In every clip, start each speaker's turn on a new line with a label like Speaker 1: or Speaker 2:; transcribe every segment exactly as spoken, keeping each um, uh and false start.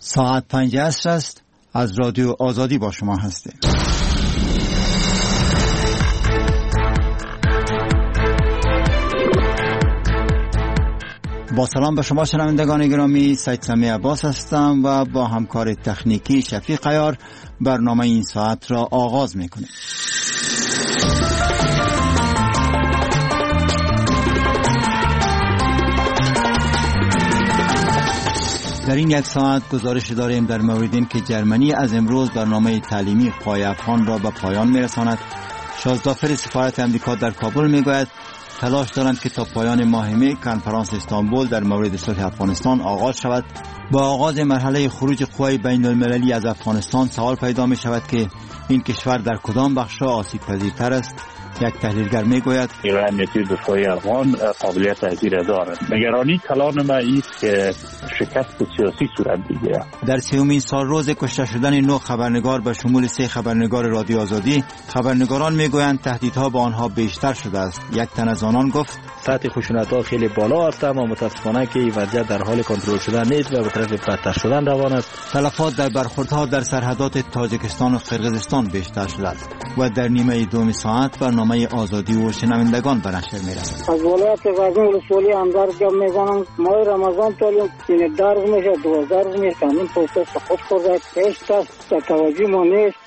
Speaker 1: ساعت پنج عصر است. از رادیو آزادی با شما هستیم. با سلام به شما شنوندگان گرامی، سید سمی عباس هستم و با همکار تکنیکی شفیق عیار برنامه این ساعت را آغاز میکنیم. در این یک ساعت گزارش داریم در مورد این که جرمنی از امروز برنامه تعلیمی پای افغان را به پایان میرساند. شازدافر سفارت امریکا در کابل میگوید تلاش دارند که تا پایان ماه می کنفرانس استانبول در مورد صلح افغانستان آغاز شود. با آغاز مرحله خروج قوای بین المللی از افغانستان سوال پیدا می شود که این کشور در کدام بخش آسیب پذیرتر است. یک تحلیلگر میگوید
Speaker 2: امنیتی دفاعی افغان قابلیت تاثیر دارد. نگرانی کلان ما است که شکست سیاسی صورت بگیرد.
Speaker 1: در سومین سال روز کشته شدن نه خبرنگار به شمول سه خبرنگار رادیو آزادی، خبرنگاران میگویند تهدیدها به آنها بیشتر شده است. یک تن از آنان گفت
Speaker 3: سطح خشونت‌ها خیلی بالا است، اما متاسفانه که این وضعیت در حال کنترل شدن نیست و به طرف بدتر شدن روان است.
Speaker 1: تلفات در برخوردها در سرحدات تاجیکستان و قرقیزستان بیشتر شده است و در نیمه دوم ساعت برنامه آزادی و شنوندگان به نشر می‌رسد.
Speaker 4: از ولایت غزنی ولسوالی اندر جمع می‌زنم ماه رمضان تعلیم این درس میشه دوازده روز میشه همین پروسس خود خورده هیچ کس در توجه ما نیست.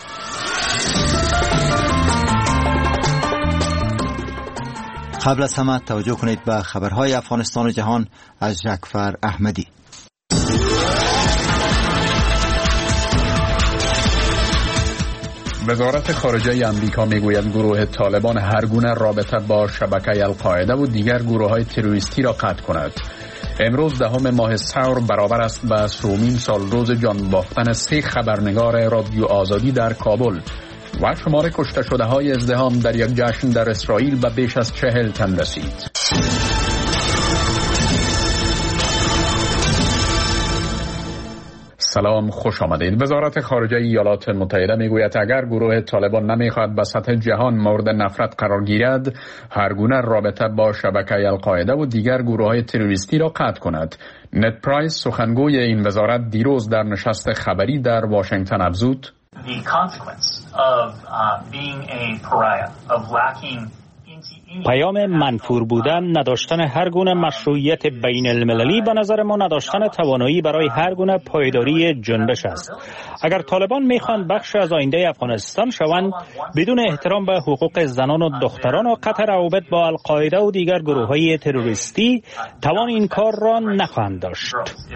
Speaker 1: قبل از همه توجه کنید به خبرهای افغانستان و جهان از جعفر احمدی.
Speaker 5: وزارت خارجه آمریکا میگوید گروه طالبان هر گونه رابطه با شبکه القاعده و دیگر گروه‌های تروریستی را قطع کند. امروز دهم ماه ثور برابر است به سومین سال روز جان باختن سه خبرنگار رادیو آزادی در کابل و شمار کشته شده های ازدحام در یک جشن در اسرائیل به بیش از چهل تن رسید. سلام، خوش آمدید. وزارت خارجه ایالات متحده میگوید اگر گروه طالبان نمیخواهد به سطح جهان مورد نفرت قرار گیرد، هر گونه رابطه با شبکه القاعده و دیگر گروه‌های تروریستی را قطع کند. نت پرایس سخنگوی این وزارت دیروز در نشست خبری در واشنگتن افزود
Speaker 6: The consequence of uh, being a pariah, of lacking
Speaker 7: پیام منفور بودن، نداشتن هر گونه مشروعیت بین المللی به نظر ما نداشتن توانایی برای هر گونه پایداری جنبش است. اگر طالبان میخوان بخش از آینده افغانستان شوند، بدون احترام به حقوق زنان و دختران و قطع روابط با القاعده و دیگر گروه‌های تروریستی، توان این کار را نخواهند داشت.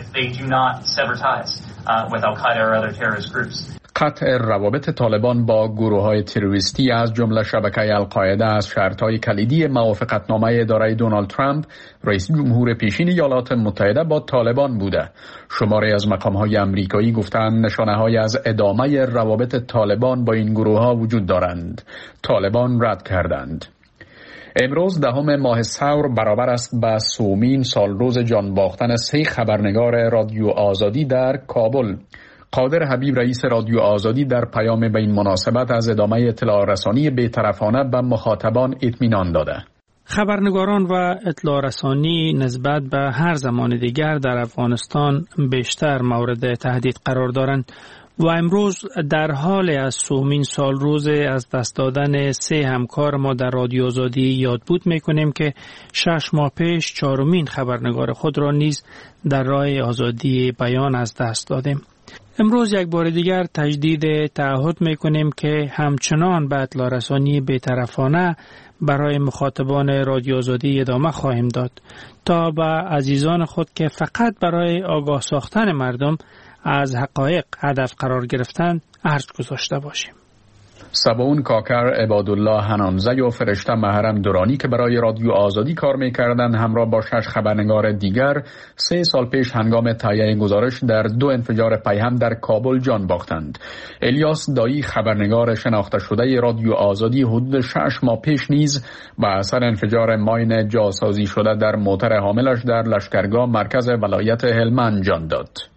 Speaker 5: قطع روابط طالبان با گروه‌های تروریستی از جمله شبکه القاعده از شرط‌های کلیدی موافقتنامه اداره دونالد ترامپ رئیس جمهور پیشین ایالات متحده با طالبان بوده. شماری از مقام‌های آمریکایی گفتند نشانه‌هایی از ادامه روابط طالبان با این گروه‌ها وجود دارند. طالبان رد کردند. امروز دهم ماه ثور برابر است به سومین سال روز جان باختن سه خبرنگار رادیو آزادی در کابل. قادر حبیب رئیس رادیو آزادی در پیام به این مناسبت از ادامه اطلاع رسانی بی‌طرفانه به مخاطبان اطمینان داده.
Speaker 8: خبرنگاران و اطلاع رسانی نسبت به هر زمان دیگر در افغانستان بیشتر مورد تهدید قرار دارند و امروز در حال از سومین سال روز از دست دادن سه همکار ما در رادیو آزادی یادبود میکنیم که شش ماه پیش چهارمین خبرنگار خود را نیز در راه آزادی بیان از دست دادیم. امروز یک بار دیگر تجدید تعهد میکنیم که همچنان به اطلاع رسانی بی‌طرفانه برای مخاطبان رادیو آزادی ادامه خواهیم داد تا به عزیزان خود که فقط برای آگاه ساختن مردم از حقایق هدف قرار گرفتن عرض گذاشته باشیم.
Speaker 5: سباون کاکر، عبادالله حنانزه و فرشته محرم دورانی که برای رادیو آزادی کار می‌کردند همراه با شش خبرنگار دیگر سه سال پیش هنگام تهیه گزارش در دو انفجار پیهم در کابل جان باختند. الیاس دایی، خبرنگار شناخته شده رادیو آزادی، حدود شش ماه پیش نیز به اثر انفجار ماین جاسازی شده در موتر حاملش در لشکرگاه مرکز ولایت هلمند جان داد.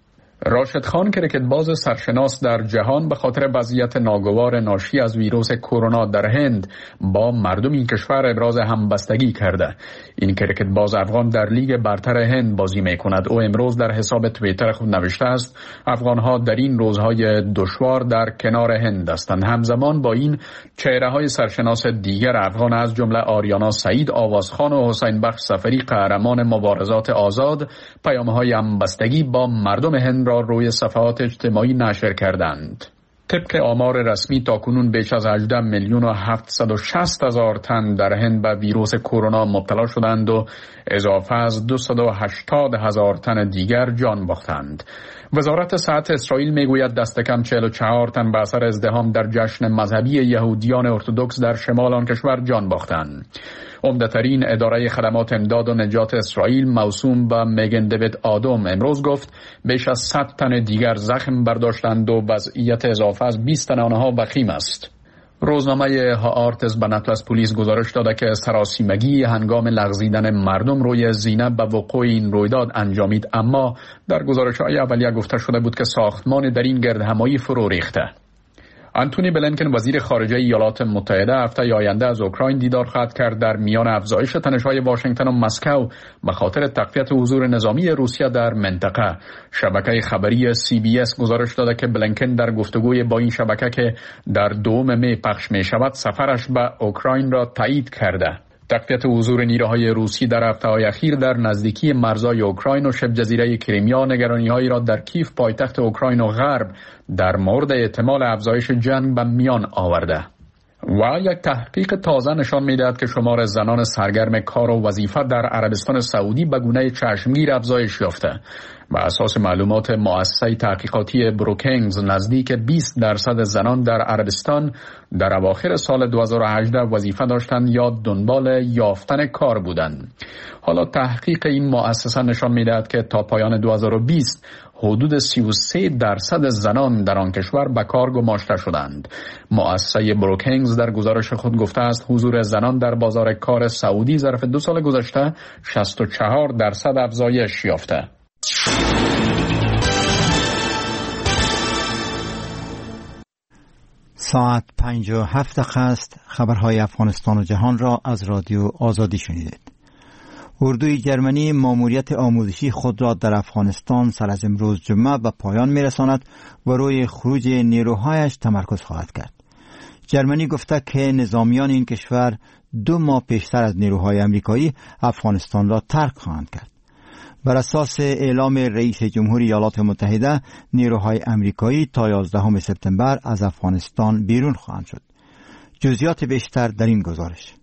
Speaker 5: راشد خان کرکتباز سرشناس در جهان به خاطر وضعیت ناگوار ناشی از ویروس کرونا در هند با مردم این کشور ابراز همبستگی کرده. این کرکتباز افغان در لیگ برتر هند بازی می کند. او امروز در حساب توییتر خود نوشته است افغانها در این روزهای دشوار در کنار هند هستند. همزمان با این چهره های سرشناس دیگر افغان از جمله آریانا سعید آوازخان و حسین بخش سفری قهرمان مبارزات آزاد پیام‌های همبستگی با مردم هند را روی صفحات اجتماعی نشر کردند. طبق آمار رسمی تاکنون بیش از هجده میلیون و هفتصد و شصت هزار تن در هند به ویروس کرونا مبتلا شدند و اضافه از دویست و هشتاد هزار تن دیگر جان باختند. وزارت صحت اسرائیل میگوید دست کم چهل و چهار تن به اثر ازدحام در جشن مذهبی یهودیان ارتدوکس در شمال آن کشور جان باختند. عمده‌ترین اداره خدمات امداد و نجات اسرائیل موسوم به میگن دیوید آدم امروز گفت بیش از صد تن دیگر زخم برداشتند و وضعیت اضافه از بیست تن آنها وخیم است. روزنامه هآرتس به نقل از پلیس گزارش داده که سراسیمگی هنگام لغزیدن مردم روی زینه به وقوع این رویداد انجامید، اما در گزارش‌های اولیه گفته شده بود که ساختمان در این گردهمایی فرو ریخته. آنتونی بلینکن وزیر خارجه ایالات متحده هفته آینده از اوکراین دیدار خواهد کرد. در میان افزایش تنش‌های واشنگتن و مسکو به خاطر تقویت حضور نظامی روسیه در منطقه، شبکه خبری سی بی اس گزارش داده که بلینکن در گفتگوی با این شبکه که در دوم می پخش می شود سفرش به اوکراین را تایید کرده. تقویت حضور نیروهای روسی در هفته‌های اخیر در نزدیکی مرزهای اوکراین و شبه جزیره کریمیا نگرانی‌هایی را در کیف پایتخت اوکراین و غرب در مورد احتمال افزایش جنگ به میان آورده. و یک تحقیق تازه نشان می‌دهد که شمار زنان سرگرم کار و وظیفه در عربستان سعودی به گونه چشمگیر افزایش یافته. بر اساس معلومات مؤسسه تحقیقاتی بروکینگز نزدیک بیست درصد زنان در عربستان در اواخر سال دو هزار و هجده وظیفه داشتند یا دنبال یافتن کار بودند. حالا تحقیق این مؤسسه نشان می‌دهد که تا پایان دو هزار و بیست حدود سی و سه درصد زنان در آن کشور به کار گماشته شدند. مؤسسه بروکینگز در گزارش خود گفته است حضور زنان در بازار کار سعودی ظرف دو سال گذشته شصت و چهار درصد افزایش یافته.
Speaker 1: ساعت پنج و هفت دقیقه است. خبرهای افغانستان و جهان را از رادیو آزادی شنیدید. اردوی جرمنی ماموریت آموزشی خود را در افغانستان سر از امروز جمعه به پایان میرساند و روی خروج نیروهایش تمرکز خواهد کرد. جرمنی گفته که نظامیان این کشور دو ماه پیشتر از نیروهای امریکایی افغانستان را ترک خواهند کرد. بر اساس اعلام رئیس جمهور ایالات متحده، نیروهای امریکایی تا یازدهم سپتامبر از افغانستان بیرون خواهند شد. جزئیات بیشتر در این گزارش.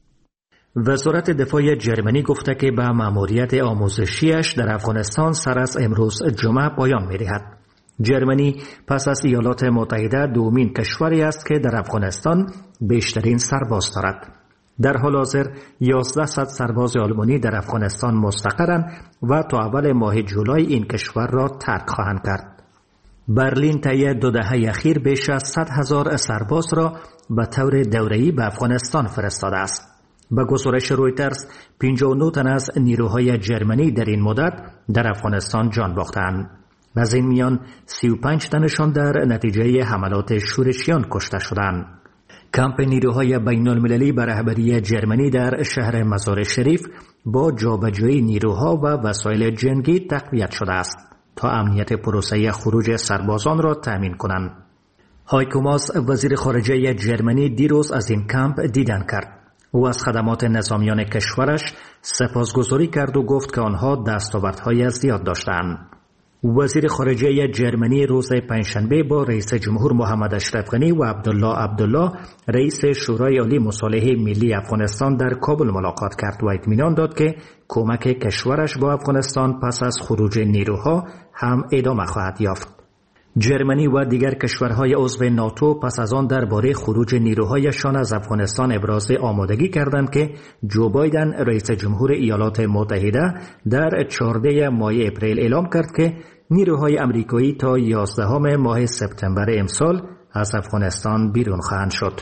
Speaker 9: وزارت دفاع جرمنی گفته که به مأموریت آموزشیش در افغانستان سر از امروز جمعه پایان می‌دهد. جرمنی پس از ایالات متحده دومین کشوری است که در افغانستان بیشترین سرباز دارد. در حال حاضر یازده سرباز آلمانی در افغانستان مستقرند و تا اول ماه جولای این کشور را ترک خواهند کرد. برلین طی دو دهه اخیر بیش از صد هزار سرباز را به طور دوره‌ای به افغانستان فرستاده است. به گزارش رویترز پنجاه و نه تن از نیروهای جرمنی در این مدت در افغانستان جان باختند. از این میان سی و پنج تنشان در نتیجه حملات شورشیان کشته شدند. کمپ نیروهای بین المللی به رهبری جرمنی در شهر مزار شریف با جابجایی نیروها و وسایل جنگی تقویت شده است تا امنیت پروسه خروج سربازان را تأمین کنند. هایکو ماس وزیر خارجه جرمنی دیروز از این کمپ دیدن کرد. او از خدمات نظامیان کشورش سپاسگزاری کرد و گفت که آنها دستاوردهای زیاد داشتند. وزیر خارجه جرمنی روز پنجشنبه با رئیس جمهور محمد اشرف غنی و عبدالله عبدالله رئیس شورای عالی مصالحه ملی افغانستان در کابل ملاقات کرد و اطمینان داد که کمک کشورش با افغانستان پس از خروج نیروها هم ادامه خواهد یافت. جرمنی و دیگر کشورهای عضو ناتو پس از آن درباره خروج نیروهایشان از افغانستان ابراز آمادگی کردند که جو بایدن رئیس جمهور ایالات متحده در چهاردهم ماه اپریل اعلام کرد که نیروهای امریکایی تا یازدهم ماه سپتامبر امسال از افغانستان بیرون خواهند شد.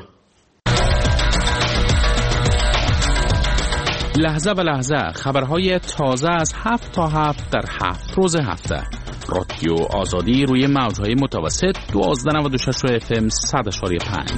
Speaker 10: لحظه به لحظه خبرهای تازه از هفت تا هفت در هفت روز هفته. رادیو آزادی روی موجهای متوسط دوازده نود و شش اف ام صد اشاری پنج.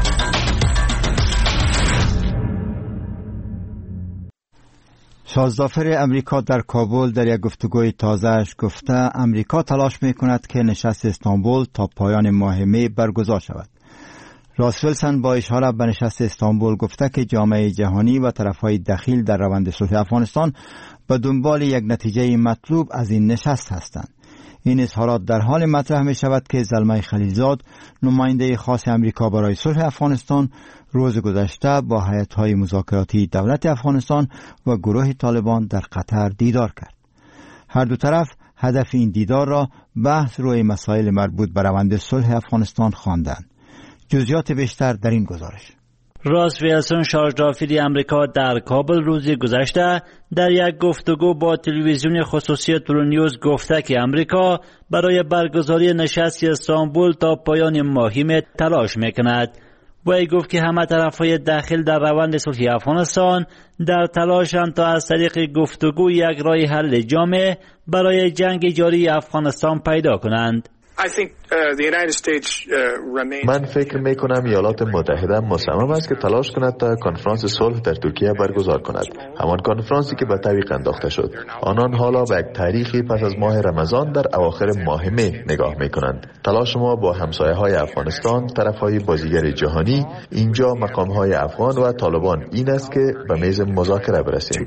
Speaker 1: شازدافر امریکا در کابل در یک گفتگوی تازهش گفته امریکا تلاش میکند که نشست استانبول تا پایان ماه می برگزار شود. راس ویلسون با اشاره به نشست استانبول گفته که جامعه جهانی و طرفهای دخیل در روند صلح افغانستان به دنبال یک نتیجه مطلوب از این نشست هستند. این اظهارات در حال مطرح می شود که زلمه خلیلزاد نماینده خاص امریکا برای صلح افغانستان روز گذشته با هیئت‌های مذاکراتی دولت افغانستان و گروه طالبان در قطر دیدار کرد. هر دو طرف هدف این دیدار را بحث روی مسائل مربوط به روند صلح افغانستان خواندند. جزئیات بیشتر در این گزارش.
Speaker 11: راس ویلسون شارژدافتی امریکا در کابل روز گذشته در یک گفتگو با تلویزیون خصوصی تورونیوز گفته که امریکا برای برگزاری نشست استانبول تا پایان ماه می تلاش میکند. وی گفت که همه طرفهای داخل در روند صلح افغانستان در تلاشند تا از طریق گفتگو یک راه حل جامع برای جنگ جاری افغانستان پیدا کنند.
Speaker 12: من فکر می کنم ایالات متحده مصمم است که تلاش کند تا کنفرانس صلح در ترکیه برگزار کند، همان کنفرانسی که به تعویق انداخته شد. آنان حالا به یک تاریخی پس از ماه رمضان در اواخر ماه می نگاه می کنند. تلاش ما با همسایه های افغانستان، طرف های بازیگر جهانی، اینجا مقام های افغان و طالبان این است که به میز مذاکره برسیم.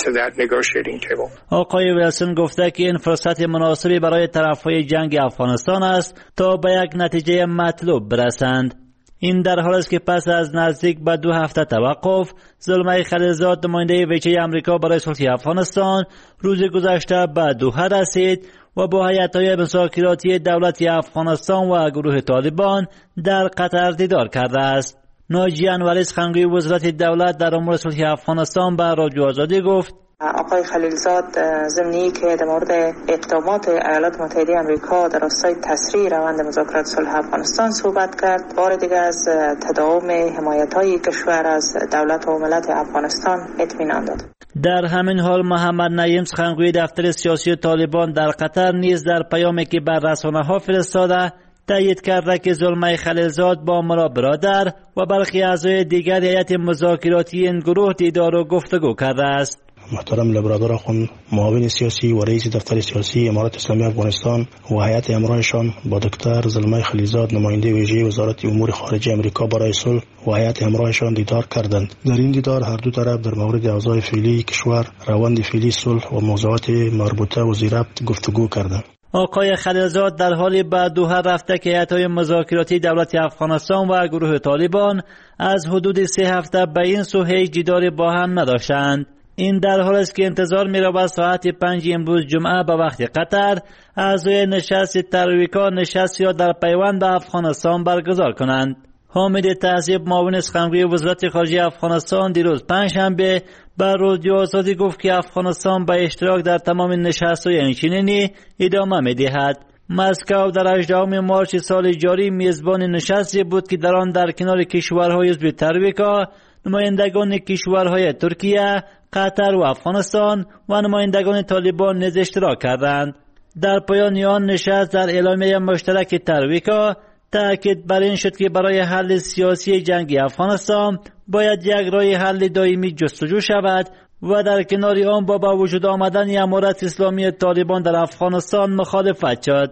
Speaker 11: آقای ویلسون گفته که این فرصت مناسبی برای طرف های جنگ افغانستان است تا به یک نتیجه مطلوب برسند. این در حال است که پس از نزدیک به دو هفته توقف، زلمه خلیلزاد نماینده ویژه آمریکا برای صلح افغانستان روز گذشته به دوحه رسید و با هیئت‌های مذاکراتی دولت افغانستان و گروه طالبان در قطر دیدار کرده است. ناجی انوری سخنگوی وزارت دولت در امور صلح افغانستان به رادیو آزادی گفت
Speaker 13: آقای خلیلزاد ضمنی که در مورد اقدامات ایالات متحده آمریکا در راستای تسریع روند مذاکرات صلح افغانستان صحبت کرد. بار دیگر از تداوم حمایت‌های کشور از دولت و ملت افغانستان اطمینان داد.
Speaker 11: در همین حال محمد نعیم سخنگوی دفتر سیاسی طالبان در قطر نیز در پیامی که بر رسانه‌ها فرستاده تایید کرده که زلمه خلیلزاد با مرا برادر و برخی اعضای دیگر هیئت مذاکراتی این گروه دیدار و گفتگو کرده است.
Speaker 14: محترم لبرادر خون معاون سیاسی و رئیس دفتر سیاسی امارات اسلامی افغانستان و هیئت همراهشان با دکتر زلمه خلیلزاد نماینده ویژه وزارت امور خارجه امریکا برای صلح و هیئت همراهشان دیدار کردند. در این دیدار هر دو طرف در مورد اوضاع فعلی کشور، روند فعلی صلح و موضوعات مربوطه و ذی‌ربط گفتگو کردند.
Speaker 11: آقای خلیلزاد در حالی به دوحه رفته که هیئت‌های مذاکراتی دولت افغانستان و گروه طالبان از حدود سه هفته به این سو هیچ دیداری با هم نداشتند. این در حال است که انتظار می رود ساعت پنج امروز جمعه به وقت قطر اعضای نشست ترویکا نشست یا در پیوند به افغانستان برگزار کنند. حامد تهذیب معاون سخنگوی وزارت خارجه افغانستان دیروز پنجشنبه بر رادیو آزادی گفت که افغانستان به اشتراک در تمام نشست‌های اینچنینی ادامه می‌دهد. مسکو در هجدهم مارس سال جاری میزبان نشستی بود که در آن در کنار کشورهای عضو ترویکا نمایندگان کشورهای ترکیه، قطر و افغانستان و نمایندگان طالبان نیز اشتراک کردند. در پایان آن نشست در اعلامیه مشترک ترویکا تأکید بر این شد که برای حل سیاسی جنگ افغانستان باید یک راه حل دائمی جستجو شود و در کنار آن با به وجود آمدن امارت اسلامی طالبان در افغانستان مخالفت شد.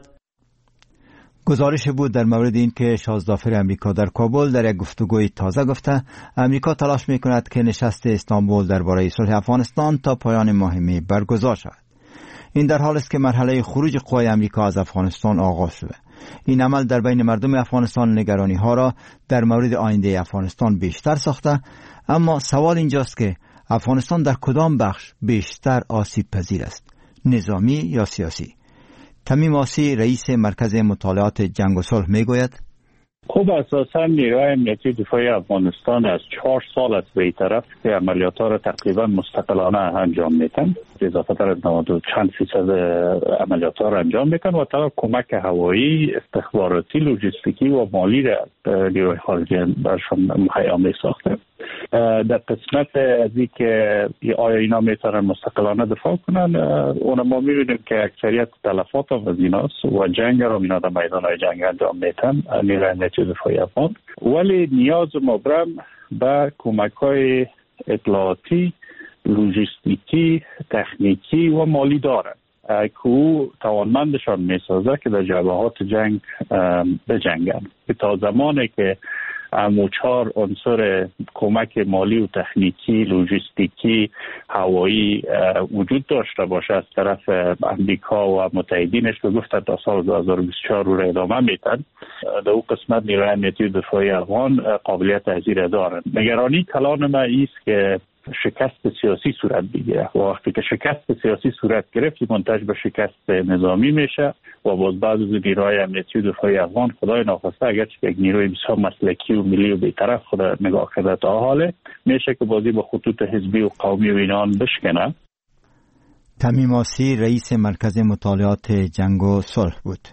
Speaker 1: گزارش بود در مورد این که شازدافر امریکا در کابل در یک گفتگوی تازه گفته امریکا تلاش میکند که نشست استانبول درباره صلح افغانستان تا پایان ماه می برگزار شود. این در حال است که مرحله خروج قوای امریکا از افغانستان آغاز شده. این عمل در بین مردم افغانستان نگرانی ها را در مورد آینده افغانستان بیشتر ساخته، اما سوال اینجاست که افغانستان در کدام بخش بیشتر آسیب پذیر است، نظامی یا سیاسی؟ تمیم آسی رئیس مرکز مطالعات جنگ و صلح میگوید
Speaker 2: خب اساسا نیروهای امنیتی دفاعی افغانستان از چهار سال است به این طرف که عملیات ها را تقریبا مستقلانه انجام میتن، اضافه تر از نود و چند فیصد عملیات ها را انجام میتن و تا کمک هوایی، استخباراتی، لوجستیکی و مالی را نیروهای خارجی برشان مهیا می ساخته. در قسمت از این که آیا اینا میتونن مستقلانه دفاع کنن، اون ما میبینیم که اکثریت تلفات هم از ایناست و جنگ هم اینا در میدان های جنگ انجام میتن نیروی امنیتی دفاعی افغان، ولی نیاز مبرم به کمک های اطلاعاتی، لوجستیکی، تکنیکی و مالی دارن که او توانمندشان میسازه که در جبهات جنگ بجنگن. تا زمانی که امو چهار عنصر کمک مالی و تکنیکی، لوجستیکی، هوایی وجود داشته باشه از طرف امریکا و متحدینش، به گفت تا سال دو هزار و بیست و چهار رو ادامه میتن، در اون قسمت نیروی امنیتی دفاعی افغان قابلیت تحضیر دارن. نگرانی کلان ما ایست که شکست سیاسی صورت بگیره و وقتی که شکست سیاسی صورت گرفت منتج به شکست نظامی میشه و باز بعض از نیروهای امنیتی دفاعی افغان خدای ناخواسته اگر چه یک نیروی بسیار مسلکی و ملی و بی‌طرف خود نگاه کرده تا حاله میشه که بازی با خطوط حزبی و قومی و اینان بشکنه.
Speaker 1: تمیم آسی رئیس مرکز مطالعات جنگ و صلح بود.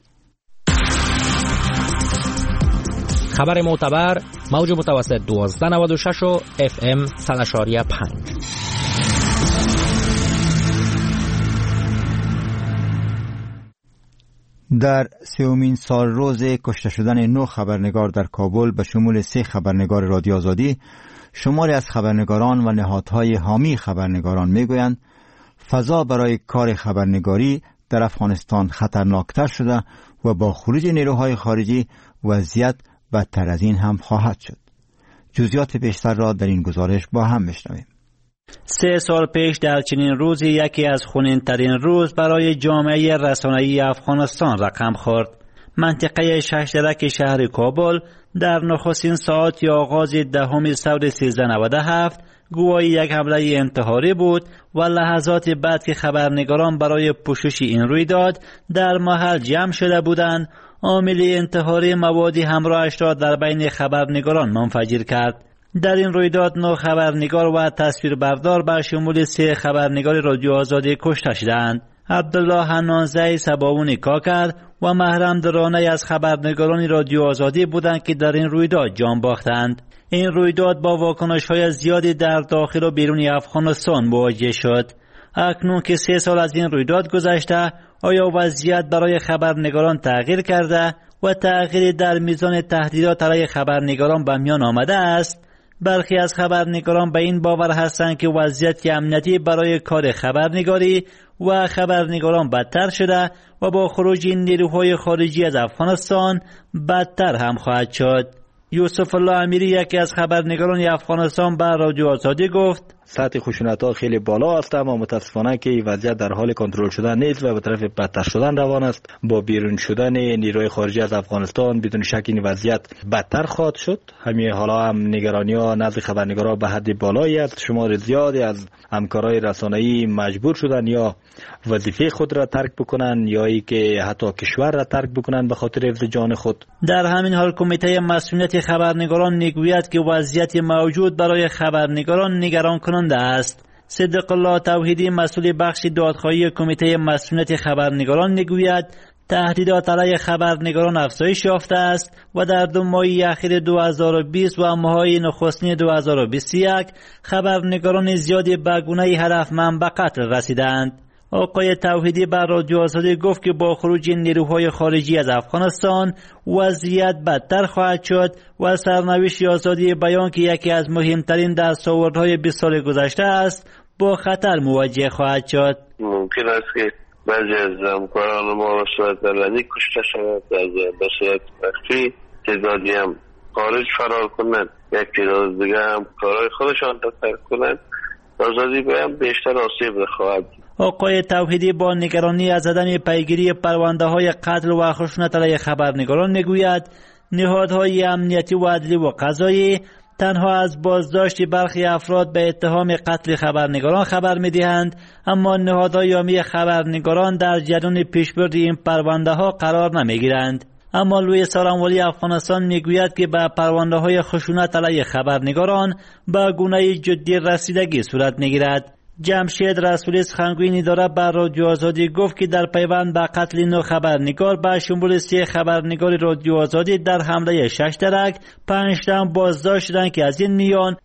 Speaker 15: خبر معتبر موج متوسط دوازده نود و شش و اف ام صد اشاریه پنج.
Speaker 1: در سومین سال روز کشته شدن نه خبرنگار در کابل به شمول سه خبرنگار رادیو آزادی، شماری از خبرنگاران و نهادهای حامی خبرنگاران میگویند فضا برای کار خبرنگاری در افغانستان خطرناکتر شده و با خروج نیروهای خارجی وضعیت بدتر از این هم خواهد شد. جزئیات بیشتر را در این گزارش با هم میشنویم.
Speaker 11: سه سال پیش در چنین روزی یکی از خونین‌ترین روز برای جامعه رسانه‌ای افغانستان رقم خورد. منطقه ششترک شهر کابل در نخستین ساعات آغاز دهم سود سیزده نود و هفت گویی یک حمله انتحاری بود و لحظات بعد که خبرنگاران برای پوشش این رویداد در محل جمع شده بودند، عامل انتحاری موادی همراهش را در بین خبرنگاران منفجر کرد. در این رویداد نه خبرنگار و تصویربردار به شمول سه خبرنگار رادیو آزادی کشته شدند. عبدالله حنانزی سباونی کاکر و محرم درانه از خبرنگاران رادیو آزادی بودند که در این رویداد جان باختند. این رویداد با واکنش‌های زیادی در داخل و بیرون افغانستان مواجه شد. اکنون که سه سال از این رویداد گذشته، آیا وضعیت برای خبرنگاران تغییر کرده و تغییری در میزان تهدیدات علیه خبرنگاران به میان آمده است؟ برخی از خبرنگاران به این باور هستند که وضعیت امنیتی برای کار خبرنگاری و خبرنگاران بدتر شده و با خروج نیروهای خارجی از افغانستان بدتر هم خواهد شد. یوسف الله امیری یکی از خبرنگاران افغانستان به رادیو آزادی گفت
Speaker 3: سطح خشونت‌ها خیلی بالا است، اما متاسفانه که وضعیت در حال کنترل شدن نیست و به طرف بدتر شدن روان است. با بیرون شدن نیروی خارجی از افغانستان بدون شک این وضعیت بدتر خواهد شد. همین حالا هم نگرانی‌ها نزد خبرنگاران به حد بالایی است. شمار زیادی از همکارای رسانه‌ای مجبور شدن یا وظیفه خود را ترک بکنن یا ای که حتی کشور را ترک بکنن به خاطر حفظ جان خود.
Speaker 11: در همین حال کمیته مسئولیت خبرنگاران میگوید که وضعیت موجود برای خبرنگاران نگران کننده است. صدق الله توحیدی مسئول بخش دادخواهی کمیته مسئولیت خبرنگاران میگوید تهدیدات علیه خبرنگاران افزایش یافته است و در دو ماه اخیر دو هزار و بیست و ماهای نخستین دو هزار و بیست و یک خبرنگاران زیادی به گونه هدفمند به قتل رسیدند. آقای توحیدی بر رادیو آزادی گفت که با خروج نیروهای خارجی از افغانستان وضعیت بدتر خواهد شد و سرنوشت آزادی بیان که یکی از مهمترین دستاوردهای بیست سال گذشته است با خطر مواجه خواهد شد.
Speaker 16: ممکن است که بعضی از همکاران ما به صورت علنی کشته شود، به صورت مخفی تعدادی هم خارج فرار کنند، یک تعداد دیگه هم کارهای خودشان را ترک کنند. آزادی بیان بیشتر آسیب خواهد.
Speaker 11: آقای توحیدی با نگرانی از عدم پیگیری پرونده های قتل و خشونت علیه خبرنگاران میگوید نهادهای امنیتی و عدلی و قضایی تنها از بازداشت برخی افراد به اتهام قتل خبرنگاران خبر میدهند، اما نهادهای حامی خبرنگاران در جریان پیشبرد این پرونده ها قرار نمیگیرند. اما لوی سارانوالی افغانستان میگوید که به پرونده های خشونت علیه خبرنگاران به گونه جدی رسیدگی صورت میگیرد. جمشید رسولی سخنگوی اداره بر رادیو آزادی گفت که در پیوند به قتل نو خبرنگار به شمول سه خبرنگار رادیو آزادی در حمله شش درک پنج تن بازداشت شدند که از این میان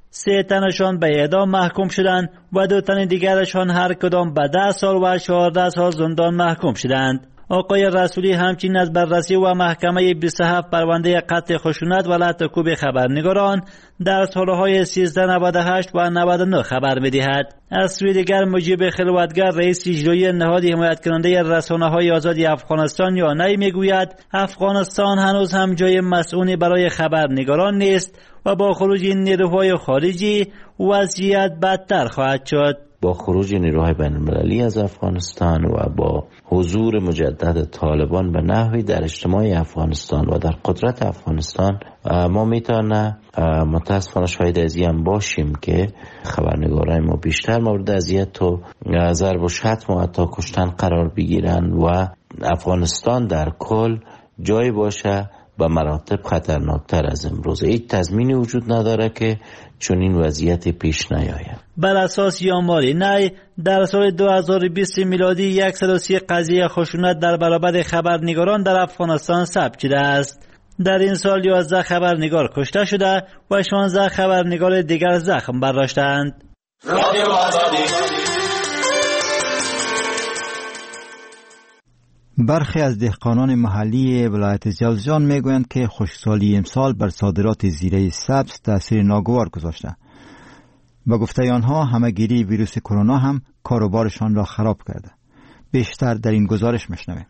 Speaker 11: سه تنشان به اعدام محکوم شدند و دو تن دیگرشان هر کدام به ده سال و چهارده سال زندان محکوم شدند. آقای رسولی همچنین از بررسی و محکمه بیست و هفت پرونده قتل خشونت و لطم‌کوب خبرنگاران در سالهای سیزده نود و هشت و نود و نه خبر می‌دهد. از سوی دیگر مجیب خلوتگر رئیس اجرایی نهاد حمایت کننده رسانه‌های آزاد افغانستان یا نی میگوید افغانستان هنوز هم جای مسئولی برای خبرنگاران نیست و با خروج این نیروهای خارجی وضعیت بدتر خواهد شد.
Speaker 17: با خروج نیروهای بین المللی از افغانستان و با حضور مجدد طالبان به نحوی در اجتماع افغانستان و در قدرت افغانستان ما میتونه متاسفانه شاهد ازی هم باشیم که خبرنگارای ما بیشتر مورد اذیت و ضرب و شتم و حتی کشتن قرار بگیرن و افغانستان در کل جای باشه به مراتب خطرناکتر از امروز. هیچ تضمینی وجود نداره که چون این وضعیت پیش نیاید.
Speaker 11: بر اساس آماری نی در سال دو هزار و بیست میلادی صد و سی قضیه خشونت در برابر خبرنگاران در افغانستان ثبت شده است. در این سال یازده خبرنگار کشته شده و شانزده خبرنگار دیگر زخم برداشتند.
Speaker 1: برخی از دهقانان محلی ولایت جوزجان میگویند که خشکسالی امسال بر صادرات زیره سبز تاثیر ناگوار گذاشته. با گفته آنها همه‌گیری ویروس کرونا هم کاروبارشان را خراب کرده. بیشتر در این گزارش میشنویم.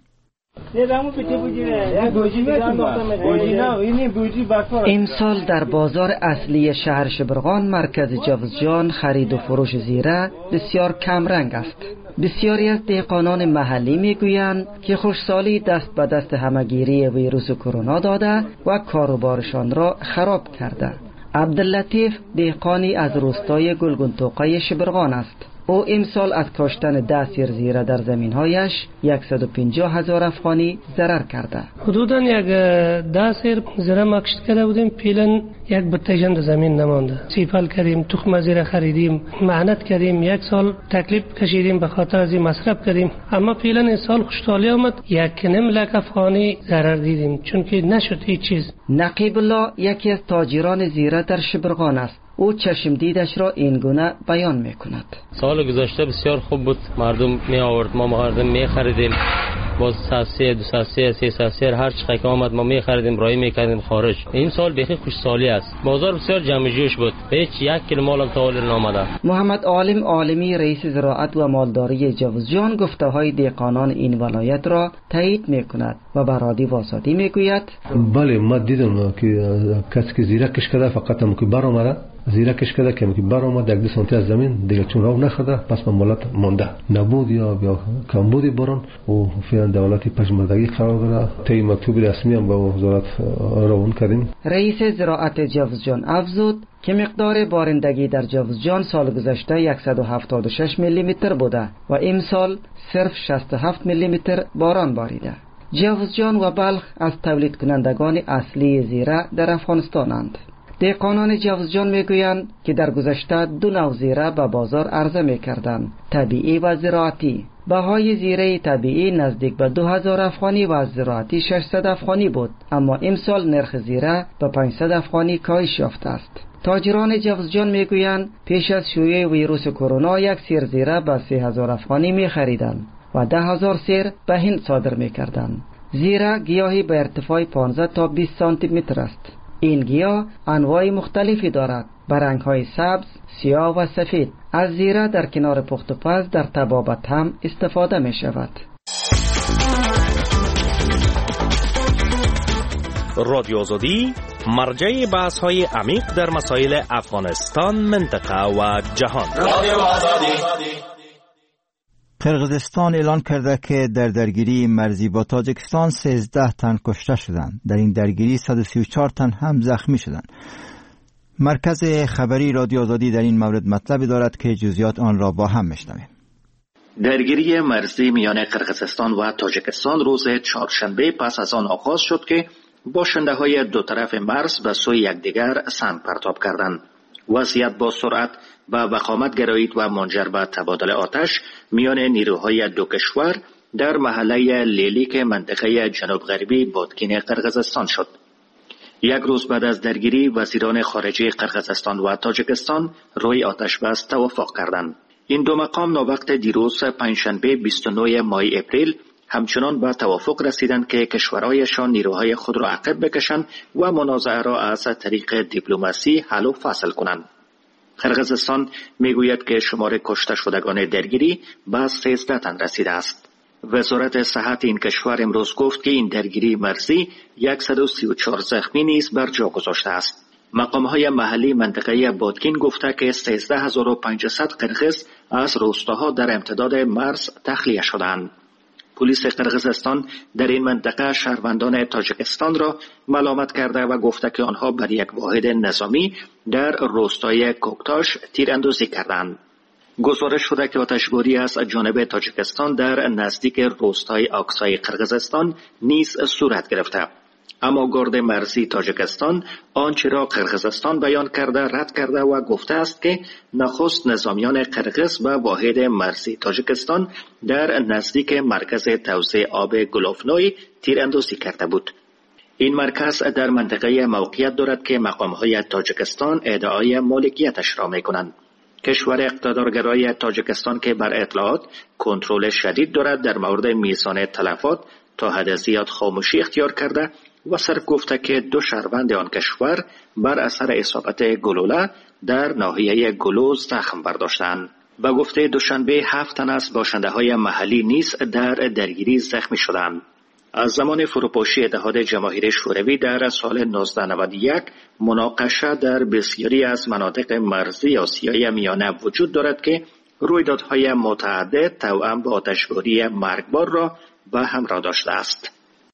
Speaker 18: امسال در بازار اصلی شهر شبرغان مرکز جوزجان خرید و فروش زیره بسیار کم رنگ است. بسیاری از دهقانان محلی میگویند که خشکسالی دست به دست همه‌گیری ویروس کرونا داده و کاروبارشان را خراب کرده. عبداللطیف دهقانی از روستای گلگونتوقه شبرغان است. او امسال از کاشتن ده سیر زیره در زمینهایش صد و پنجاه هزار افغانی ضرر کرده.
Speaker 19: حدوداً یک ده سیر زیره ما کشت کرده بودیم، پیلن یک بتجن در زمین نمانده. سیپل کردیم، تخم زیره خریدیم، مهنت کردیم، یک سال تکلیف کشیدیم، به خاطر از این مصرف کردیم، اما پیلن این سال خشکسالی آمد یک نیم لک افغانی ضرر دیدیم چون که نشد هیچ چیز.
Speaker 18: نقیب الله یکی از تاجران زیره در شبرغان است. او چشم دیدش را این گونه بیان میکند.
Speaker 20: سال گذشته بسیار خوب بود، مردم می آورد، ما مردم می خریدیم، باز ساسه دو ساسه سه ساسه هر چقدر که آمد ما می خریدیم، رای می کردیم خارج. این سال بیخی خوشسالی است، بازار بسیار جمع جوش بود، هیچ یک کیلو مال هم تا نامده.
Speaker 18: محمد عالم عالمی رئیس زراعت و مالداری جوزجان گفته های دهقانان این ولایت را تایید میکند و برادی واسطی میگوید
Speaker 21: بله ما دیدم که کسی که زیره کش کرده فقط هم که برآمده زیره کش کرده که که برآمد یک دو سانتی از زمین دیگه چون راو نخورده پس مالات مانده نبود یا یا کمبودی باران و فعلا دولتی پژمردگی قرار داره. طی مکتوب رسمی هم با وزارت روان کردیم.
Speaker 18: رئیس زراعت جوزجان افزود که مقدار بارندگی در جوزجان سال گذشته صد و هفتاد و شش میلی متر بوده و امسال صرف شصت و هفت میلی متر باران باریده. جوزجان و بلخ از تولید کنندگان اصلی زیره در افغانستانند. دهقانان جوزجان میگویند که در گذشته دو نوع زیره به بازار عرضه میکردند، طبیعی و زراعتی. بهای زیره طبیعی نزدیک به دو هزار افغانی و زراعتی ششصد افغانی بود، اما امسال نرخ زیره به پانصد افغانی کاهش یافته است. تاجران جوزجان میگویند پیش از شیوع ویروس کرونا یک سیر زیره به سه هزار افغانی میخریدند و ده هزار سیر به هند صادر میکردند. زیره گیاهی به ارتفاع پانزده تا بیست سانتی متر است. این گیاه انواع مختلفی دارد، به رنگ‌های سبز، سیاه و سفید. از زیره در کنار پخت و پز در طبابت هم استفاده می شود.
Speaker 15: رادیو آزادی مرجع بحث‌های عمیق در مسائل افغانستان، منطقه و جهان. رادیو آزادی.
Speaker 1: قرقیزستان اعلان کرده که در درگیری مرزی با تاجیکستان سیزده تن کشته شدند. در این درگیری صد و سی و چهار تن هم زخمی شدند. مرکز خبری رادیو آزادی در این مورد مطلبی دارد که جزئیات آن را با هم میشنویم.
Speaker 22: درگیری مرزی میان قرقیزستان و تاجیکستان روز چهارشنبه پس از آن آغاز شد که باشنده های دو طرف مرز به سوی یکدیگر سنگ پرتاب کردند. وضعیت با سرعت و وخامت گرایید و منجر به تبادل آتش میان نیروهای دو کشور در محله لیلیک منطقه جنوب غربی بادکین قرقیزستان شد. یک روز بعد از درگیری وزیران خارجه قرقیزستان و تاجیکستان روی آتش بس توافق کردند. این دو مقام نوبت دیروز پنجشنبه بیست و نه ماه اپریل همچنان به توافق رسیدند که کشورهایشان نیروهای خود را عقب بکشند و منازعه را از طریق دیپلماسی حل و فصل کنند. قرقیزستان میگوید که شمار کشته شدگان درگیری به سیزده تن رسیده است. وزارت صحت این کشور امروز گفت که این درگیری مرزی صد و سی و چهار زخمی نیز بر جا گذاشته است. مقامهای محلی منطقه بادکین گفته که سیزده هزار و پانصد قرقیز از روستاها در امتداد مرز تخلیه شدند. پلیس قرقیزستان در این منطقه شهروندان تاجیکستان را ملامت کرده و گفته که آنها بر یک واحد نظامی در روستای کوکتاش تیراندازی کردند. گزارش شده که آتشباری از جانب تاجیکستان در نزدیک روستای آکسای قرقیزستان نیز صورت گرفته. اما گارد مرزی تاجیکستان آنچه را قرقیزستان بیان کرده رد کرده و گفته است که نخست نظامیان قرقیز به واحد مرزی تاجیکستان در نزدیک مرکز توزیع آب گلوفنوی تیراندازی کرده بود. این مرکز در منطقه موقعیت دارد که مقامهای تاجیکستان ادعای مالکیتش را می‌کنند. کشور اقتدارگرای تاجیکستان که بر اطلاعات کنترل شدید دارد در مورد میزان تلفات تا حد زیاد خاموشی اختیار کرده و صرف گفته که دو شهروند آن کشور بر اثر اصابت گلوله در ناحیه گلو زخم برداشتند. و گفته دوشنبه هفت تن از باشنده های محلی نیز در درگیری زخمی شدند. از زمان فروپاشی اتحاد جماهیر شوروی در سال نوزده نود و یک مناقشه در بسیاری از مناطق مرزی آسیای میانه وجود دارد که رویدادهای متعدد توأم با آتشباری مرگبار را به همراه داشته است.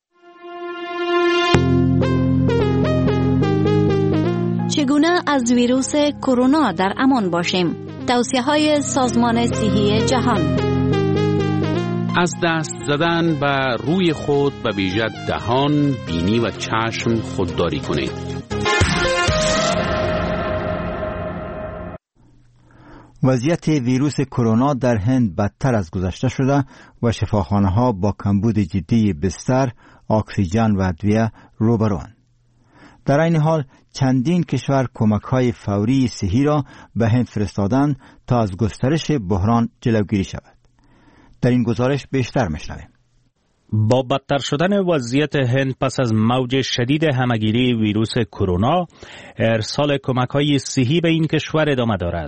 Speaker 4: چگونه از ویروس کرونا در امان باشیم؟ توصیه‌های سازمان صحی جهان.
Speaker 10: از دست زدن به روی خود به ویژه دهان، بینی و چشم خودداری کنید.
Speaker 1: وضعیت ویروس کرونا در هند بدتر از گذشته شده و شفاخانه‌ها با کمبود جدی بستر، اکسیژن و ادویه روبروند. در این حال چندین کشور کمک‌های فوری صحی را به هند فرستادند تا از گسترش بحران جلوگیری شود. در این گزارش بیشتر میشنویم.
Speaker 7: با بدتر شدن وضعیت هند پس از موج شدید همهگیری ویروس کرونا، ارسال کمک‌های صحی به این کشور ادامه دارد.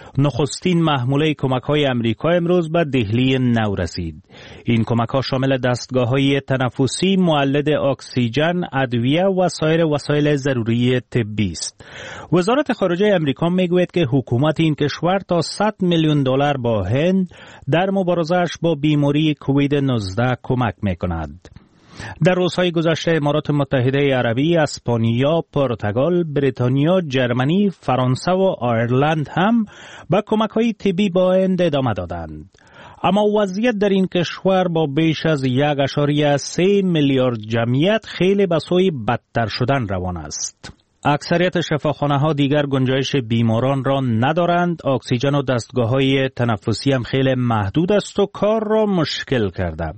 Speaker 7: نخستین محموله کمک‌های امریکا امروز به دهلی نو رسید. این کمک‌ها شامل دستگاه‌های تنفسی، مولد اکسیژن، ادویه و سایر وسایل ضروری طبی است. وزارت خارجه امریکا میگوید که حکومت این کشور تا صد میلیون دلار با هند در مبارزه‌اش با بیماری کووید نوزده کمک می‌کند. در روزهای گذشته امارات متحده عربی، اسپانیا، پرتغال، بریتانیا، جرمنی، فرانسه و آیرلند هم به کمک‌های طبی با هند ادامه دادند. اما وضعیت در این کشور با بیش از یک اشاریه سه میلیارد جمعیت خیلی به سوی بدتر شدن روان است. اکثریت شفاخانه‌ها دیگر گنجایش بیماران را ندارند، اکسیژن و دستگاه‌های تنفسی هم خیلی محدود است و کار را مشکل کرده.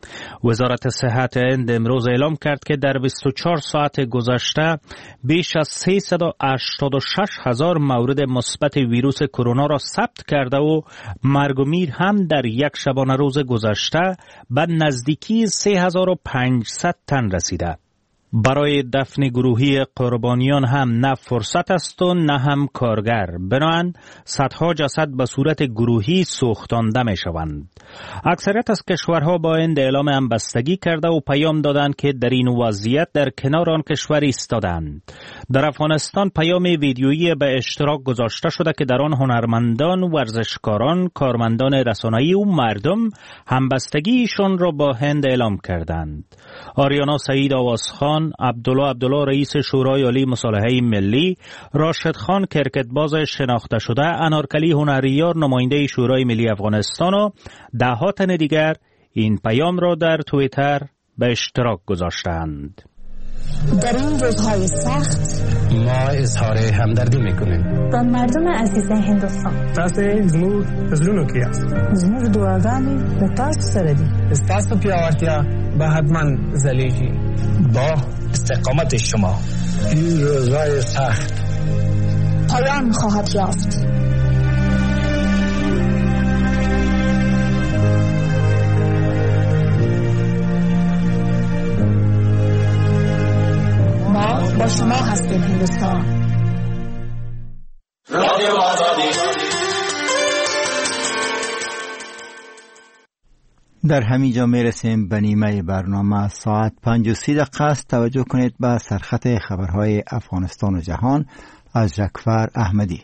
Speaker 7: وزارت صحت هند امروز اعلام کرد که در بیست و چهار ساعت گذشته بیش از سیصد و هشتاد و شش هزار مورد مثبت ویروس کرونا را ثبت کرده و مرگ و میر هم در یک شبانه روز گذشته به نزدیکی سه هزار و پانصد تن رسیده. برای دفن گروهی قربانیان هم نه فرصت است و نه هم کارگر. بنابراین صدها جسد به صورت گروهی سوختانده می شوند. اکثریت از کشورها با این اعلام همبستگی کرده و پیام دادند که در این وضعیت در کنار آن کشور ایستادند. در افغانستان پیام ویدیویی به اشتراک گذاشته شده که در آن هنرمندان، ورزشکاران، کارمندان رسانه‌ای و مردم همبستگیشان را با هند اعلام کردند. آریانا سعید آوازخان، عبدالله عبدالله رئیس شورای عالی مصالحه ملی، راشد خان کرکتباز شناخته شده، انارکلی هنریار نماینده شورای ملی افغانستان و ده ها تن دیگر این پیام را در توییتر به اشتراک گذاشتند.
Speaker 6: در این روزهای سخت
Speaker 23: ما اظهار همدردی میکنیم
Speaker 6: با مردم عزیز هندوستان.
Speaker 23: تاسو زموږ زړونو کې یاست.
Speaker 6: زموږ دعاګانې د تاسو سره دي.
Speaker 23: تاسو پیاوړتیا به حتما ځلیږي.
Speaker 6: با
Speaker 23: استقامت شما این روزهای سخت
Speaker 6: پایان خواهد یافت. ما با شما هستیم هندوستان.
Speaker 15: رادیو آزادی.
Speaker 1: در همینجا میرسیم به نیمه برنامه. ساعت پنج و سی دقیقه است. توجه کنید به سرخط خبرهای افغانستان و جهان از جعفر احمدی.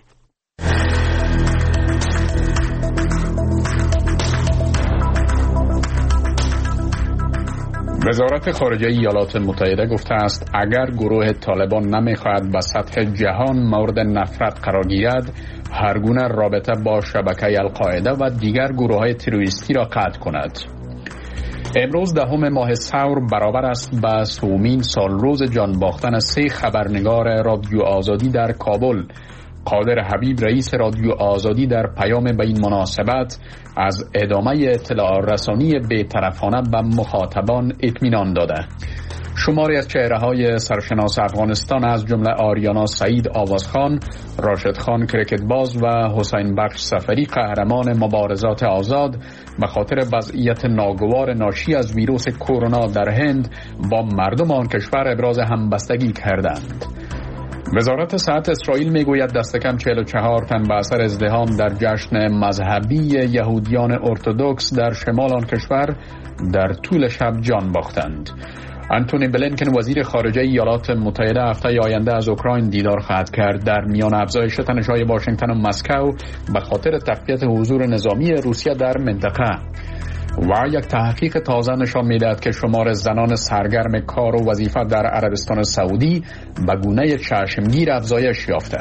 Speaker 10: وزارت خارجه ایالات متحده گفته است اگر گروه طالبان نمیخواهد به سطح جهان مورد نفرت قرار گیرد، هر گونه رابطه با شبکه القاعده و دیگر گروه‌های تروریستی را قطع کند. امروز دهم ماه ثور برابر است به سومین سال روز جان باختن سه خبرنگار رادیو آزادی در کابل. قادر حبیب رئیس رادیو آزادی در پیام به این مناسبت از ادامه اطلاع رسانی بی‌طرفانه به مخاطبان اطمینان داده. شماری از چهره‌های سرشناس افغانستان از جمله آریانا سعید آوازخان، راشد خان کرکتباز و حسین بخش سفری قهرمان مبارزات آزاد به خاطر وضعیت ناگوار ناشی از ویروس کرونا در هند با مردم آن کشور ابراز همبستگی کردند. وزارت صحت اسرائیل میگوید دست کم چهل و چهار تن به اثر ازدحام در جشن مذهبی یهودیان ارتدوکس در شمال آن کشور در طول شب جان باختند. آنتونی بلینکن وزیر خارجه ایالات متحده هفته آینده از اوکراین دیدار خواهد کرد در میان افزایش تنش‌های واشنگتن و مسکو به خاطر تقویت حضور نظامی روسیه در منطقه. و یک تحقیق تازه نشان می‌دهد که شمار زنان سرگرم کار و وظیفه در عربستان سعودی به گونه چشمگیر افزایش یافته.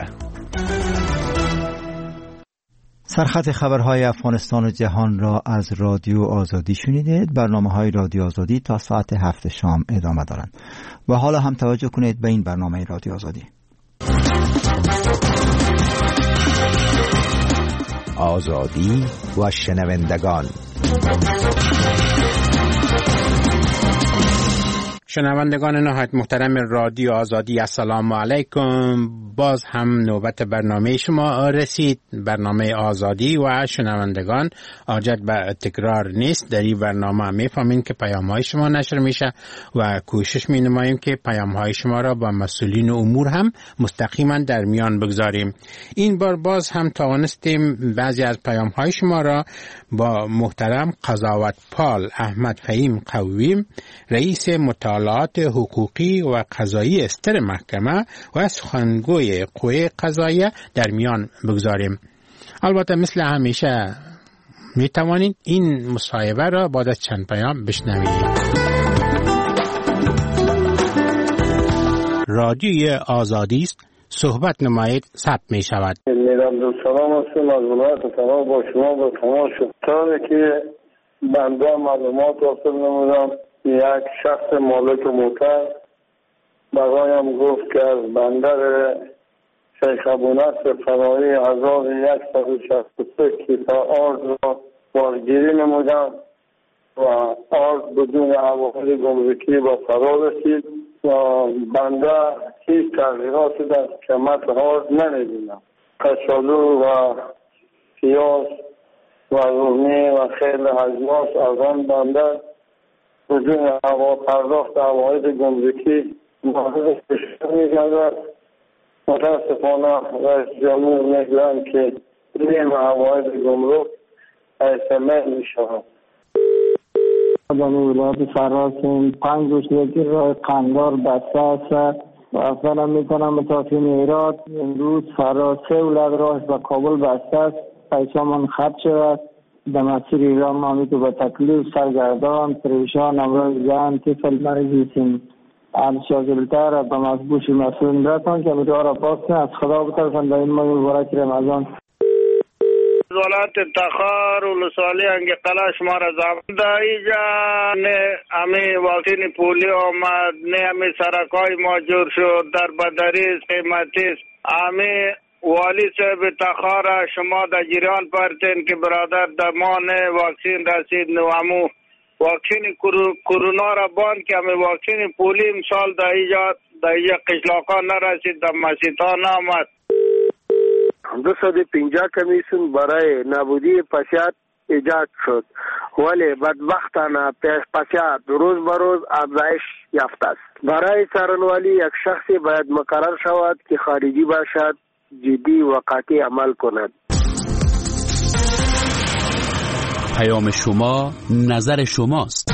Speaker 1: سرخط خبرهای افغانستان و جهان را از رادیو آزادی شنیدید. برنامه‌های رادیو آزادی تا ساعت هفت شام ادامه دارند و حالا هم توجه کنید به این برنامه رادیو آزادی.
Speaker 5: آزادی و شنوندگان.
Speaker 8: شنوندگان نهایت محترم رادیو آزادی، السلام علیکم. باز هم نوبت برنامه شما رسید، برنامه آزادی و شنوندگان. عاجت به تکرار نیست. در این برنامه میفهمین که پیام های شما نشر میشه و کوشش می نماییم که پیام های شما را با مسئولین امور هم مستقیما در میان بگذاریم. این بار باز هم توانستیم بعضی از پیام های شما را با محترم قضاوتپال احمد فهیم قویم، رئیس مطالعات حقوقی و قضایی استر محکمه و سخنگوی قوه قضاییه در میان بگذاریم. البته مثل همیشه می توانید این مصاحبه را بعد از چند پیام بشنوید. رادیوی آزادی است، صحبت نمایید، ثبت می شود.
Speaker 9: میرم سلام هستم از ولایت تمام با شما با تمام شد که بنده معلومات حاصل نمودم. یک شخص مالک موتر برایم گفت که از بندر شیخ ابونصر فراری هزار و یکصد و شصت و سه کیسه آرد را بارگیری نمودم و آرد بدون عوامل گمرکی به فرا رسید و بنده هیچ تغییراتی در قیمت آرد نمی‌بینم. کچالو و پیاز و رومی و خیلی اجناس از آن بنده بدون هوا پرداخت عواید گمرکی مورد کشور می‌گردد. متاسفانه رئیس جمهور می‌گویند که نیم عواید گمرک ایسمه می‌شود.
Speaker 24: در ولایت فراز پنج روز راه قندار بسته است و اصلا میتونم متافین ایراد امروز فراز سه ولایت راه به کابل بسته است. پیسه من خط شود در مسیر ایران ما میتو به تکلیف سرگردان پریشان امراض جان طفل مریضی سیم آن شاگردتر به مصبوش مسئول رسان که میتو را پاس از خدا بترسن در این ماه مبارک رمضان.
Speaker 9: ولایت تخار و لسالی انگی قلعه شما را زمان دا ایجا نه امی واقعی پولی آمد نه امی سرکای ما جور شد در بدریز قیمتیست امی والی صاحب تخار شما در جریان پرتین که برادر در ما نه واکسین رسید نو امو واکسن کرونا را باند که همه واکسن پولی امسال در اینجا در اینجا قشلاقا نرسید، در مسجدها نامد.
Speaker 2: دو صد و پنجاه کمیسیون برای نابودی پسیات ایجاد شد، ولی بدبختانه پسیات روز به روز افزایش یافته است. برای څارنوالي یک شخصی باید مقرر شود که خارجی باشد، جدی و قاطع عمل کند.
Speaker 12: پیام شما نظر شماست.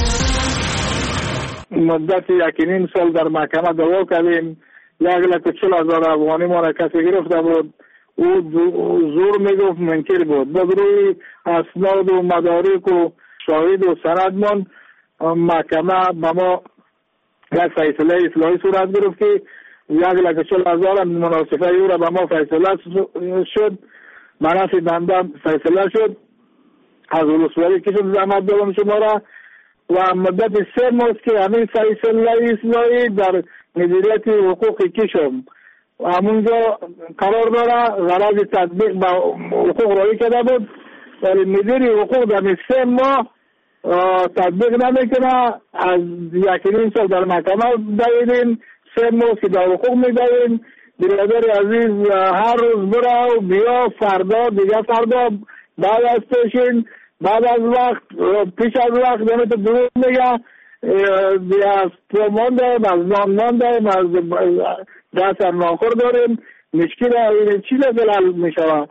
Speaker 24: مدت یک نیم سال در محکمه دعوا کردیم، یک لک و چل هزار افغانی ما را کسی گرفته بود، او زور میگفت منکر بود. به روی اسناد و مدارک و شاهد و سند من محکمه به ما یک فیصله اصلاحی صورت گرفت که یک لک و چل هزار مناسبه او را به ما فیصله شد، منافع بنده فیصله شد، از ولسوالی کشم زحمت دادم شما را و مدت سه ماه که همین فیصله اصلاحی در مدیریت حقوق کشم همونجا قرار داره، غرض تطبیق با حقوق رایی کرده بود، ولی مدیر حقوق در سه ماه تطبیق نمیکنه. از یک نیم سال در محکمه دویدیم، سه ماه که در حقوق میدویم. برادر عزیز هر روز برا و بیا، فردا دیگه فردا بعد از پیشین بعد از وقت پیش از وقت دمت دروغ میگه، از تو ماندیم، از نام ماندیم، از دست ناخور داریم، مشکل این چی حل میشود.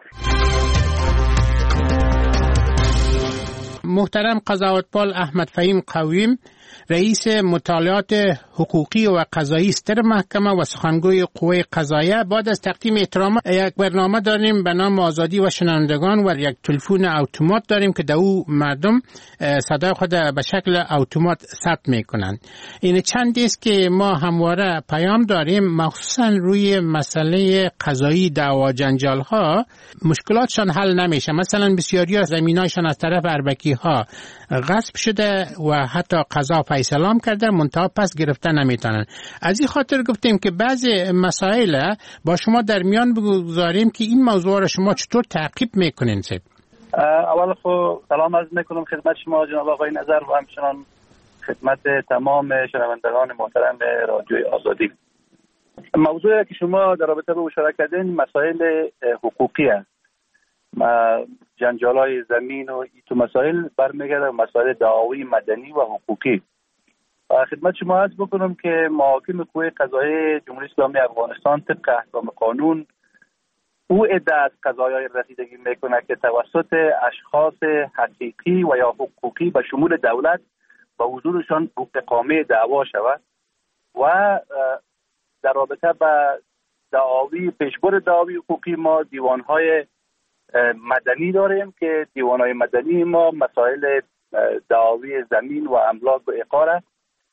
Speaker 8: محترم قضاوتبال احمد فهیم قویم، رئیس مطالعات حقوقی و قضایی ستر محکمه و سخنگوی قوه قضاییه، بعد از تقدیم احترام یک برنامه داریم به نام آزادی و شنوندگان و یک تلفن اتومات داریم که در او مردم صدای خود به شکل اتومات ثبت میکنند. این چند است که ما همواره پیام داریم، مخصوصا روی مسئله قضایی دعوا جنجال ها مشکلاتشان حل نمیشه. مثلا بسیاری از زمینایشان از طرف اربکی ها غصب شده و حتی قضا فیصله کرده، منتها پس گرفته نمیتونن. از این خاطر گفتیم که بعضی مسائل با شما در میان بگذاریم که این موضوع را شما چطور تعقیب میکنین. سید
Speaker 13: اول خو سلام عرض میکنم خدمت شما جناب آقای نظر و همچنان خدمت تمام شنوندگان محترم رادیوی آزادی. موضوعی که شما در رابطه با اشاره کردین مسائل حقوقی است. جنجال‌های زمین و این تو مسائل برمیگرده مسائل دعاوی مدنی و حقوقی. خدمت شما عرض بکنم که محاکم قوه قضاییه جمهوری اسلامی افغانستان طبق احکام قانون او عده از قضایای رسیدگی میکنه که توسط اشخاص حقیقی و یا حقوقی به شمول دولت با حضورشان اقامه دعوا شود و در رابطه با دعاوی پیشبر دعاوی حقوقی ما دیوانهای مدنی داریم که دیوانهای مدنی ما مسائل دعاوی زمین و املاک و اقاره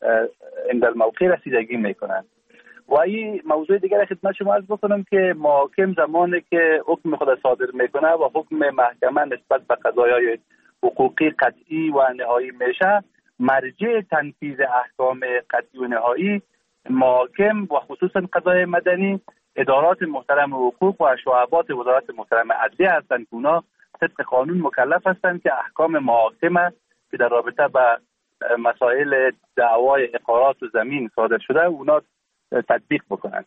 Speaker 13: اندر موقع رسیدگی میکنند. و این موضوع دیگر خدمت شما عرض بکنم که محاکم زمانی که حکم خود صادر میکنه و حکم محکمه نسبت به قضایای حقوقی قطعی و نهایی میشه، مرجع تنفیذ احکام قطعی و نهایی محاکم و خصوصا قضای مدنی ادارات محترم حقوق و شعبات وزارت محترم عدلیه هستند که اونا طبق قانون مکلف هستند که احکام محاکمه که در رابطه با مسائل دعوای اقارات و زمین صادر شده اونا تطبیق بکنند.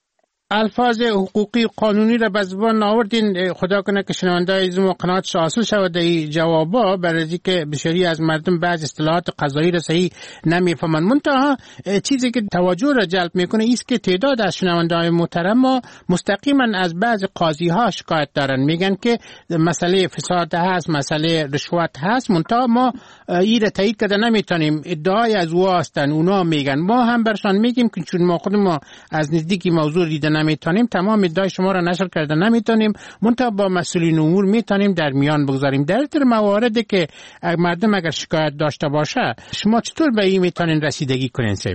Speaker 8: الفاظ حقوقی قانونی را به زبان آوردین، خدا کنه که شنونده از ما قناعتش حاصل شود در این جوابا، برای اینکه بسیاری از مردم بعض اصطلاحات قضایی را صحیح نمیفهمند. منتها چیزی که توجه را جلب میکنه است که تعداد از شنونده‌های محترم ما مستقیما از بعض قاضی ها شکایت دارن، میگن که مسئله فساد هست، مسئله رشوت هست، منتها ما این را تایید کرده نمیتونیم، ادعای از او هستن، اونا میگن. ما هم برشان میگیم که چون ما خود ما از نزدیکی موضوع دیده نمیتونیم، تمام ادعای شما را نشر کرده نمیتونیم، منتها با مسئولین امور میتونیم در میان بگذاریم. در تر مواردی که مردم اگر شکایت داشته باشه شما چطور به این میتونین رسیدگی کنین؟ سیب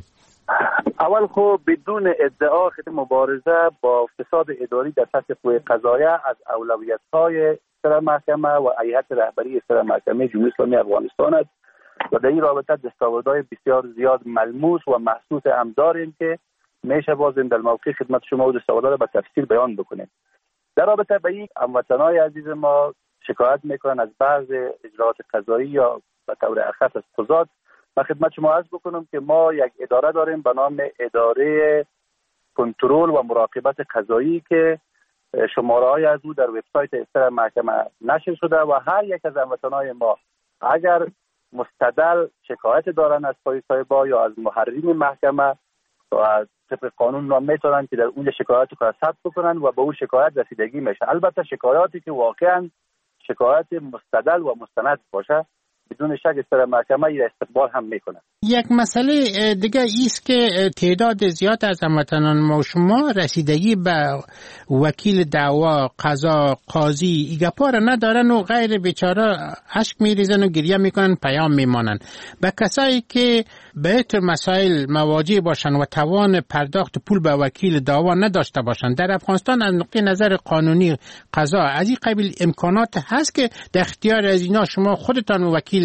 Speaker 13: اول خب بدون ادعا خیلی مبارزه با فساد اداری در سطح قوه قضاییه از اولویت‌های سر محکمه و هیئت رهبری سر محکمه جمهوری اسلامی افغانستان است و در این رابطه دستاوردهای بسیار زیاد ملموس و محسوس هم داریم که میشه بازم در موقع خدمت شما و دستاوردها را به تفصیل بیان بکنیم. در رابطه با این هموطنان عزیز ما شکایت میکنن از بعض اجراءات قضایی یا به طور اخص از تضاد من خدمت شما عرض بکنم که ما یک اداره داریم به نام اداره کنترل و مراقبت قضایی که شماره های از او در وبسایت استر محکمه نشر شده و هر یک از هموطنان ما اگر مستدل شکایت دارن از پای صاحبا یا از محررین محکمه و طبق قانون نام میتونن که در اونجا شکایت رو ثبت بکنن و به اون شکایت رسیدگی میشه. البته شکایاتی که واقعا شکایت مستدل و مستند باشه بدون شک استر محکمه ای استقبال هم میکنه.
Speaker 8: یک مسئله دیگه ایست که تعداد زیاد از هموطنان ما و شما رسیدگی به وکیل دعوا، قضا، قاضی ایگپا را ندارن و غیر بیچاره اشک میریزن و گریه میکنن، پیام میمانن. به کسایی که به طور مسائل مواجه باشن و توان پرداخت پول به وکیل دعوا نداشته باشن، در افغانستان از نقطه نظر قانونی قضا از این قبیل امکانات هست که در اختیار از اینا شما خودتان وکیل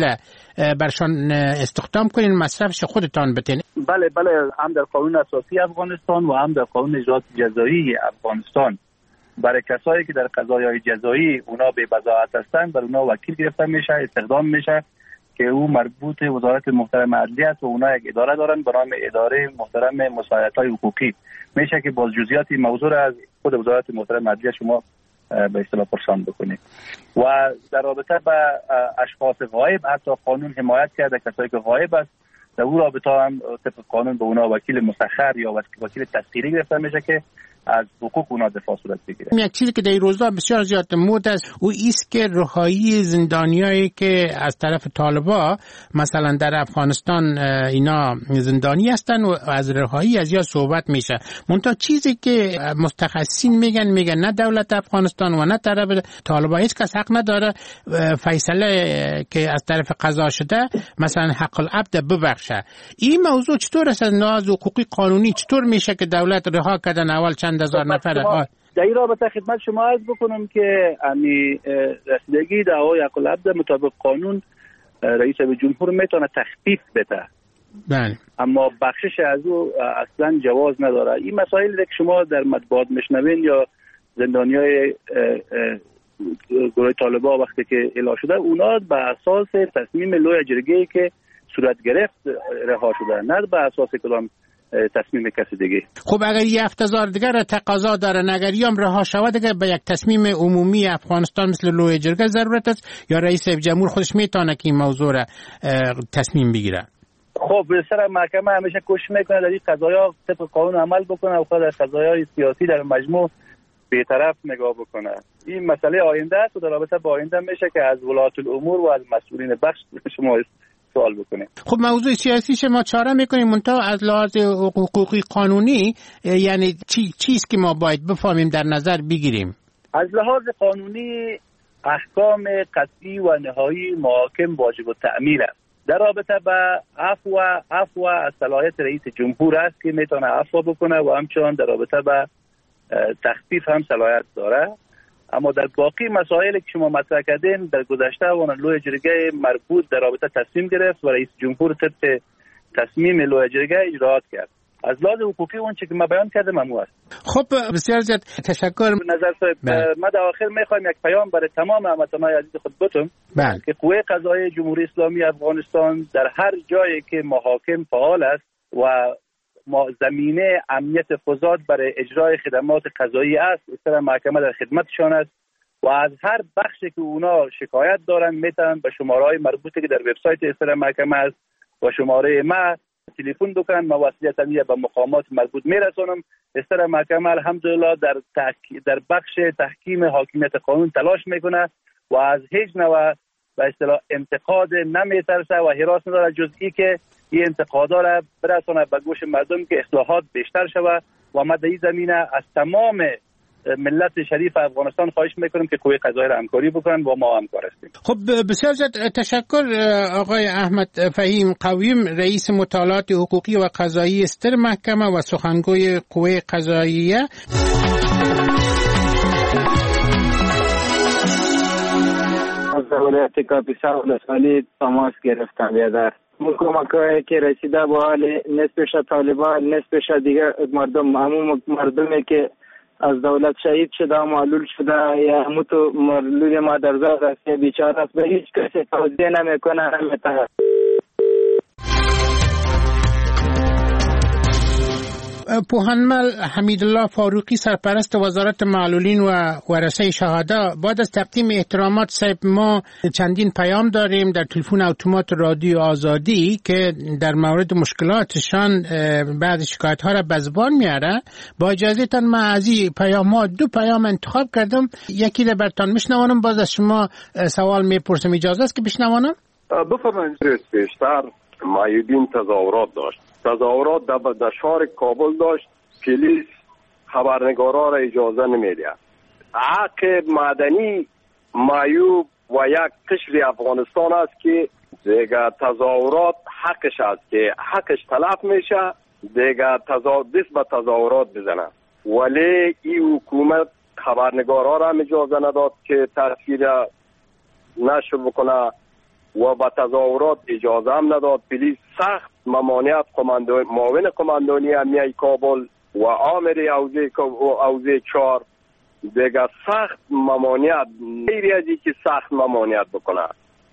Speaker 8: برشان استخدام کنین، مصرفش خودتان بتین؟
Speaker 13: بله بله، هم در قانون اساسی افغانستان و هم در قانون اجرات جزایی افغانستان برای کسایی که در قضایای جزایی اونا به بضاعت هستن بر اونا وکیل گرفته میشه، استخدام میشه که او مربوط وزارت محترم عدلیه است و اونا یک اداره دارن به نام اداره محترم مساعدت‌های حقوقی. میشه که باز جزئیات موضوع از خود وزارت محترم عدلیه شما به اصطلاح پرسان بکنید. و در رابطه با اشخاص غایب حتی قانون حمایت کرده کسایی که غایب است، در اون رابطه هم طبق قانون به اونا وکیل مسخر یا وکیل تسخیری گرفته میشه که از حقوق اونا دفاع صورت بگیره.
Speaker 8: یک چیزی که در این روزها بسیار زیاد مود است او ایست که رهایی زندانیایی که از طرف طالبا مثلا در افغانستان اینا زندانی هستن و از رهایی از یا صحبت میشه. منتها چیزی که متخصصین میگن میگن نه دولت افغانستان و نه طرف طالبا هیچ کس حق نداره فیصله که از طرف قضا شده مثلا حق العبد ببخشه. این موضوع چطور است از ناز حقوقی قانونی چطور میشه که دولت رها کردن اول چند هزار نفر؟
Speaker 13: در این رابطه خدمت شما عرض بکنم که امی رسیدگی دعوای حق العبد مطابق قانون رئیس جمهور میتونه تخفیف بده،
Speaker 8: بله،
Speaker 13: اما بخشش از او اصلا جواز نداره. این مسائل که شما در مطبوعات میشنوین یا زندانیای گروه طالبا وقتی که اعلام شده اونا به اساس تصمیم لوی جرگه‌ای که صورت گرفت رها شده، نه به اساس کدام تصمیم کسی دیگه.
Speaker 8: خب اگر یه هفته‌زار دیگر تقاضا دارن اگر یام رها شود دیگه به یک تصمیم عمومی افغانستان مثل لوی جرگه ضرورت است یا رئیس جمهور خودش میتونه که این موضوع را تصمیم بگیره؟
Speaker 13: خب سر محکمه همیشه کوشش میکنه در این قضایا طبق قانون عمل بکنه و خود در قضایای سیاسی در مجموع بی‌طرف نگاه بکنه. این مسئله آینده است و در رابطه با آینده میشه که از ولایت الامور و از مسئولین بخش شما سوال بکنیم.
Speaker 8: خب موضوع سیاسی شما چاره میکنیم منتها از لحاظ حقوقی قانونی یعنی چی چیست که ما باید بفهمیم در نظر بگیریم؟
Speaker 13: از لحاظ قانونی احکام قطعی و نهایی محاکم واجب التأمین است. در رابطه با عفو عفو از صلاحیت رئیس جمهور است که میتونه عفو بکنه و همچنان در رابطه با تخفیف هم صلاحیت داره. اما در باقی مسائلی که شما مطرح کردین در گذشته و لوی جرگه مربوط در رابطه تصمیم گرفت و رئیس جمهور طبق تصمیم لوی جرگه اجراات کرد. از لحاظ حقوقی اون چیزی که ما بیان کردم ممنوع است.
Speaker 8: خب بسیار زیاد تشکر.
Speaker 13: نظر صاحب ما در آخر میخوایم یک پیام برای تمام هموطنان عزیز خود بتون که قوه قضاییه جمهوری اسلامی افغانستان در هر جایی که محاکم فعال است و ما زمینه امنیت فضاد برای اجرای خدمات قضایی است استر محکمه در خدمتشان است و از هر بخشی که اونا شکایت دارن میتونن به شماره‌های مربوطه که در وبسایت استر محکمه است و شماره ما تلفن بکنن. ما وصیتاً به مقامات مربوط میرسونم. استر محکمه الحمدلله در تحک... در بخش تحکیم حاکمیت قانون تلاش میکنه و از هیچ نوع به اصطلاح انتقاد نمیترسه و هراس نداره جز ای که این انتقادا را برسانه به گوش مردم که اصلاحات بیشتر شود و ما در این زمینه از تمام ملت شریف افغانستان خواهش میکنم که قوه قضاییه را همکاری بکنن و ما همکار هستیم.
Speaker 8: خب بسیار زیاد تشکر آقای احمد فهیم قویم رئیس مطالعات حقوقی و قضایی استر محکمه و سخنگوی قوه قضاییه.
Speaker 24: از ولایت کاپیسا ولسوالی تماس گرفتم بیادر کمک‌هایی که رسیده به حال نصفش طالبان نصفش دیگه مردم همون مردمی که از دولت شهید شده و معلول شده یا همون تو معلول مادرزاد است یا بیچاره است به هیچ کسی توجیه نمیکنه نمیتونه.
Speaker 8: پوهنمل حمیدالله فاروقی سرپرست وزارت معلولین و ورثه شهدا، بعد از تقدیم احترامات صاحب، ما چندین پیام داریم در تلفن اتومات رادیو آزادی که در مورد مشکلاتشان بعض شکایت ها را به زبان میاره. با اجازهتان من از این پیام ها دو پیام انتخاب کردم، یکی را برتان میشنوانم، باز از شما سوال میپرسم. اجازه است که بشنوانم؟
Speaker 3: بفرمایید. بیشتر معیوبین تظاهرات داشت، تظاهرات در شهر کابل داشت، پلیس خبرنگارا را اجازه نمیده. حق مدنی معیوب و یک قشر افغانستان است که دیگه تظاهرات حقش است که حقش تلف میشه، دیگه تظاهر دست به تظاهرات بزنه. ولی این حکومت خبرنگارا را اجازه نداد که تصویر نشر بکنه و با تظاهرات اجازه هم نداد. پلیس سخت ممانعت قماندان معاون قماندانی امنیتی کابل و آمر حوزه حوزه چهار دیگه سخت ممانعت، غیر از اینکه سخت ممانعت بکنه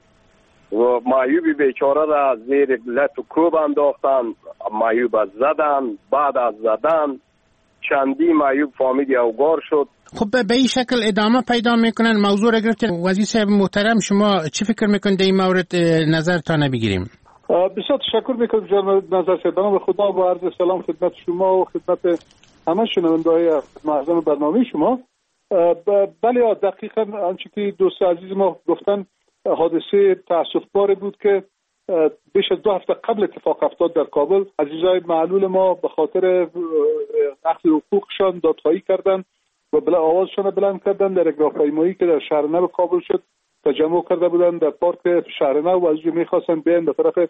Speaker 3: و معیوبی بیچاره را زیر لت و کوب انداختن، معیوب زدن، بعد از زدن چندی معیوب فامیلی اوگار شد.
Speaker 8: خب به این شکل ادامه پیدا میکنن. موضوع را گرفتن. وزیر صاحب محترم، شما چی فکر میکنید این مورد نظرتان بگیریم؟
Speaker 14: بسیار تشکر میکنم جناب نظر صاحب. به خدا و عرض سلام خدمت شما و خدمت همه شنونده‌های معظم برنامه شما. بله دقیقاً آنچه که دوست عزیز ما گفتن حادثه تأسف‌بار بود که بیش از دو هفته قبل اتفاق افتاد در کابل. عزیزای معلول ما به خاطر اخذ حقوقشان دادخواهی کردند و بلا آوازشان بلند کردن در یک راهپیمایی که در شهر نو کابل شد تجمع کرده بودن در پارک شهر نو و از اونجا میخواستن بیان به طرف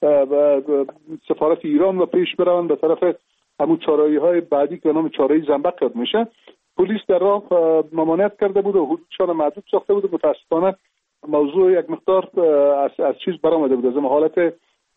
Speaker 14: سفارت ایران و پیش برون به طرف همون چارایی های بعدی که نام چارایی زنبق یاد میشه. پلیس در راه ممانعت کرده بود و حدودشان محدود ساخته بود. متاسفانه موضوع یک مقدار از, از چیز برآمده بود، از حالت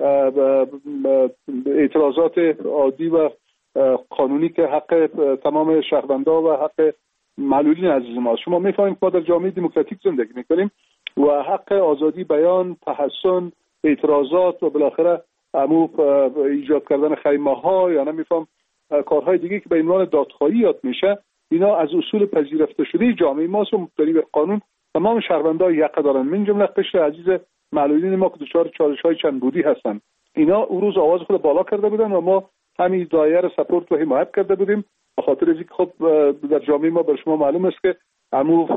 Speaker 14: اعتراضات عادی و قانونی که حق تمام شهروندان و حق معلولین عزیز ما. شما میفهمید ما در جامعه دموکراتیک زندگی میکنیم و حق آزادی بیان، تحسن، اعتراضات و بالاخره امو ایجاد کردن خیمه ها یا نمیفهم کارهای دیگه که به عنوان دادخواهی یاد میشه، اینا از اصول پذیرفته شده جامعه ماست و مطابق قانون تمام شهروندان حق دارن، من جمله قشر عزیز معلولین ما که دچار چالش‌های چند بودی هستن. اینا اون روز آواز خود بالا کرده بودن و ما همین دایره رو سپورت و حمایت کرده بودیم به خاطر اینکه خب در جامعه ما بر شما معلوم است که عمو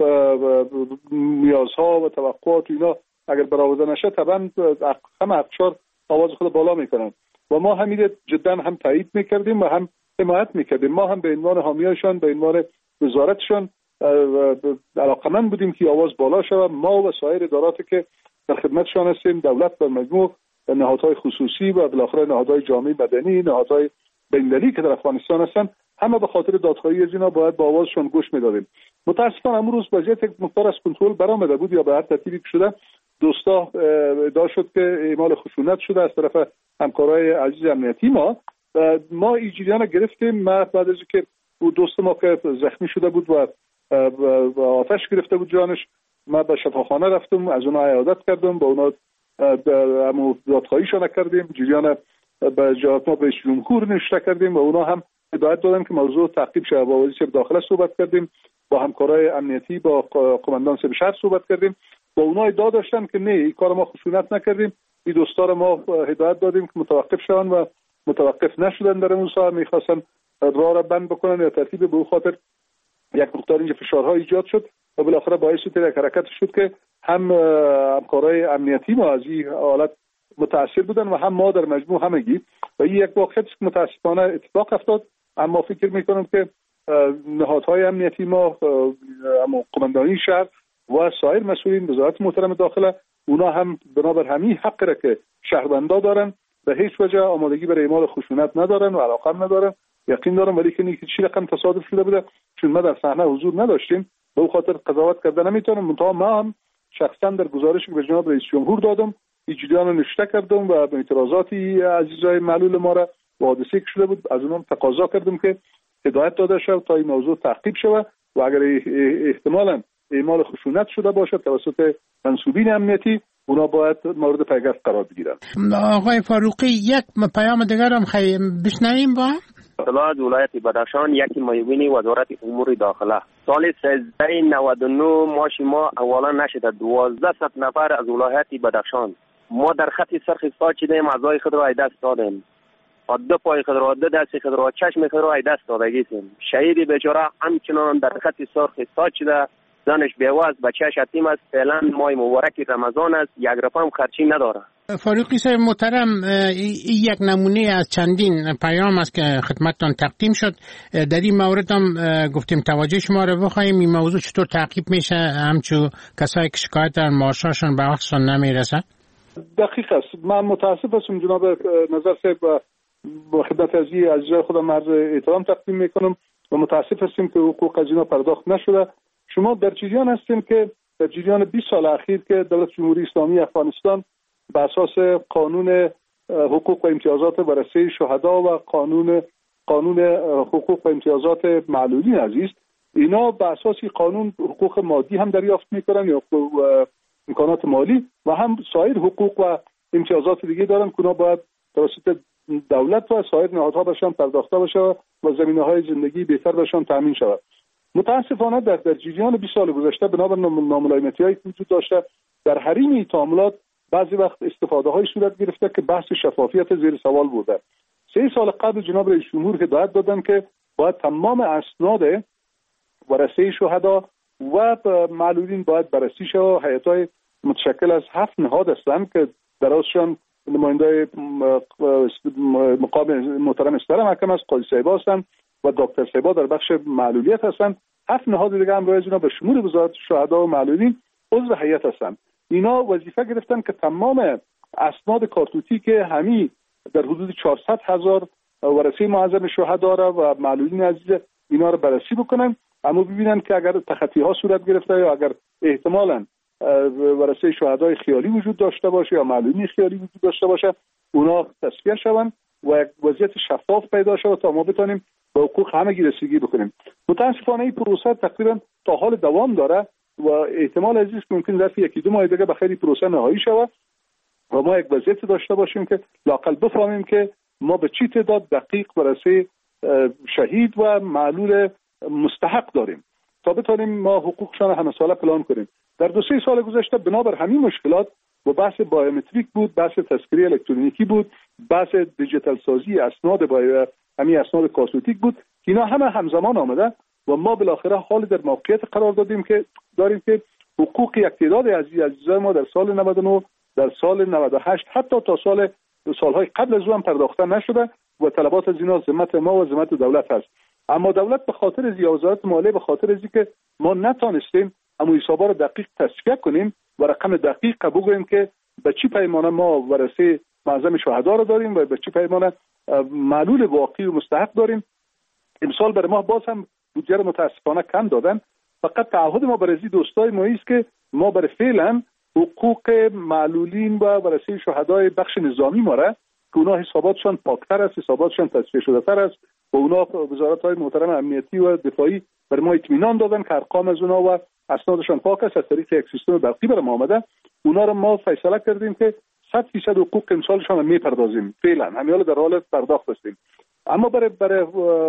Speaker 14: نیازها و توقعات اینا اگر برآورده نشه طبعا هم افشار آواز خود بالا میکنن و ما همین جدا هم تایید میکردیم و هم حمایت میکردیم. ما هم به عنوان حامیاشان به عنوان وزارتشان علاقمند بودیم که آواز بالا شود. ما و سایر اداراتی که در خدمتشان هستیم، دولت و مجموع نهادهای خصوصی و بالاخره نهادهای جامعه مدنی، نهادهای بین‌المللی که در افغانستان هستن، همه به خاطر دادخواهی از اینا باید با آوازشون گوش میدادیم. متاسفانه امروز وضعیت یک مقدار از کنترل برآمده بود یا به هر ترتیبی شده دوستا ادعا شد که اعمال خشونت شده از طرف همکارای عزیز امنیتی ما. ما ایجادیان گرفتیم. ما بعد از اینکه دوست ما که زخمی شده بود و آتش گرفته بود جانش، ما به شفاخانه رفتم، از اونها عیادت کردم، با اونها دادخواهیشان کردیم، جریان به جهات ما به جمهور نشته کردیم و اونها هم هدایت دادن که موضوع تعقیب شود. با وزیر داخله صحبت کردیم، با همکارای امنیتی، با قماندان سب شهر صحبت کردیم، با اونها ادعا داشتن که نه این کار ما خشونت نکردیم. این دوستان ما هدایت دادیم که متوقف شون و متوقف نشدن. در اون ساعت میخواستن راه را بند بکنن یا ترتیب به خاطر یک مقدار اینجا فشارها ایجاد شد و بالاخره باعث شد یک حرکت شد که هم همکارای امنیتی ما از این حالت متاثر بودن و هم ما در مجموع همگی. و این یک واقعیت است که متاسفانه اتفاق افتاد. اما فکر میکنم که نهادهای امنیتی ما، اما قماندانی شهر و سایر مسئولین وزارت محترم داخله، اونا هم بنابر همین حق را که شهروندان دارن به هیچ وجه آمادگی برای اعمال خشونت ندارن و علاقه هم ندارن. یقین دارم ولی که هیچ رقم تصادف شده بوده، چون ما در صحنه حضور نداشتیم به اون خاطر قضاوت کردن نمیتونم. منتها ما هم شخصا در گزارشی که به جناب رئیس جمهور دادم ایجادیان رو نشته کردم و به اعتراضاتی عزیزای معلول ما را و حادثه که شده بود از اونم تقاضا کردم که هدایت داده شود تا این موضوع تعقیب شود و اگر احتمالاً اعمال خشونت شده باشد توسط منسوبین امنیتی، اونا باید مورد پیگرد قرار بگیرن.
Speaker 8: آقای فاروقی، یک پیام دیگر هم خیلی بشنویم با
Speaker 2: اطلاع از ولایت بدخشان، یکی معاون وزارت امور داخله. سال سیزده نود و نه ماشی ما اولا نشده دوازده صد نفر از ولایت بدخشان ما در خط سرخ استاد شدیم، اعضای خود را از دست دادیم. دو پای خود را، دو دست خود را، چشم خود را از دست دادگییم. شهید بیچاره همچنان در خط سرخ استاد شده، زنش بیواز، بچه‌اش یتیم است. فعلا ماه مبارک رمضان است، یک رقم خرچی نداره.
Speaker 8: فاروقی صاحب محترم، این یک نمونه از چندین پیام است که خدمتتان تقدیم شد. در این مورد هم گفتیم توجه شما رو بخوایم، این موضوع چطور تعقیب میشه همچون کسایی که شکایت در معاششون به وقتشون نمیرسه؟
Speaker 14: دقیق است. من متاسف هستم جناب نظر صاحب، با خدمت عزیز خودم عرض احترام تقدیم میکنم و متاسف هستیم که حقوق از اینا پرداخت نشده. شما در جریان هستیم که در جریان بیست سال اخیر که دولت جمهوری اسلامی افغانستان به اساس قانون حقوق و امتیازات ورثه شهدا و قانون قانون حقوق و امتیازات معلولین عزیز، اینا به اساس قانون حقوق مادی هم دریافت میکنن یا امکانات مالی و هم سایر حقوق و امتیازات دیگه دارن که اونا باید توسط دولت و سایر نهادها بهشون پرداخته بشه و زمینه‌های زندگی بهتر بهشون تامین شود. متاسفانه در در جریان بیست سال گذشته بنابر ناملایمتی‌هایی که وجود داشته در حریم این تعاملات بعضی وقت استفاده‌های صورت گرفته که بحث شفافیت زیر سوال بوده. سه سال قبل جناب رئیس جمهور هدایت دادن که باید تمام اسناد ورثه شهدا و معلولین باید بررسی شود. هیئت‌های متشکل از هفت نهاد هستند که درازشان نماینده مقام محترم استر محکمه است، قاضی صاحبا هستند و دکتر صاحبا در بخش معلولیت هستند. هفت نهاد دیگه هم رایج اینا به شمول وزارت شهدا و معلولین عضو هیئت هستند. اینا وظیفه گرفتن که تمام اسناد کارتوتی که همین در حدود چهارصد هزار ورثه معظم شهدا را و معلولین عزیز اینا رو بررسی بکنن، اما ببینن که اگر تخطی ها صورت گرفته یا اگر احتمالاً ورثه شهدای خیالی وجود داشته باشه یا معلولین خیالی وجود داشته باشه، اونا تصفیه شون و یک وضعیت شفاف پیدا شه تا ما بتونیم به حقوق همگی رسیدگی بکنیم. متاسفانه این پروسه تقریبا تا حال دوام داره و احتمال عزیز که ممکن ظرف یکی دو ماه دیگه به خیلی پروسه نهایی شود و ما یک وضعیت داشته باشیم که لااقل بفهمیم که ما به چی تعداد دقیق ورثه شهید و معلول مستحق داریم تا بتونیم ما حقوقشان همه ساله پلان کنیم. در دو سه سال گذشته بنابر همین مشکلات و بحث بایومتریک بود، بحث تذکره الکترونیکی بود، بحث دیجیتال سازی اسناد با همین اسناد کارتوتیک بود، اینا همه همزمان آمده و ما بالاخره حال در موقعیت قرار دادیم که داریم که حقوق یک تعداد عزیز عزیزای ما در سال نود و نه، در سال نود و هشت، حتی تا سال سالهای قبل از اون پرداخته نشده و طلبات از اینا ذمت ما و ذمت دولت هست. اما دولت به خاطر از یا وزارت مالیه به خاطر از که ما نتونستیم اما حسابا رو دقیق تصفیه کنیم و رقم دقیق بگوییم که به چی پیمانه ما ورثه معظم شهدا رو داریم و به چی پیمانه معلول واقعی و مستحق داریم. امسال برای ما باز هم بودجه رو متاسفانه کم دادن. فقط تعهد ما برای دوستای ما است که ما برای فعلا حقوق معلولین و ورثه شهدای بخش نظامی ما را که اونا حساباتشان پاکتر است، حساباتشان تصفیه شده تر است و اونا وزارت‌های محترم امنیتی و دفاعی برای ما اطمینان دادن که ارقام از اونا و اسنادشان پاک است. از طریق یک سیستم برقی برای ما آمده. اونا رو ما فیصله کردیم که صد درصد حقوق امسالشان رو میپردازیم. فعلا همین در حال پرداخت هستیم. اما برای برای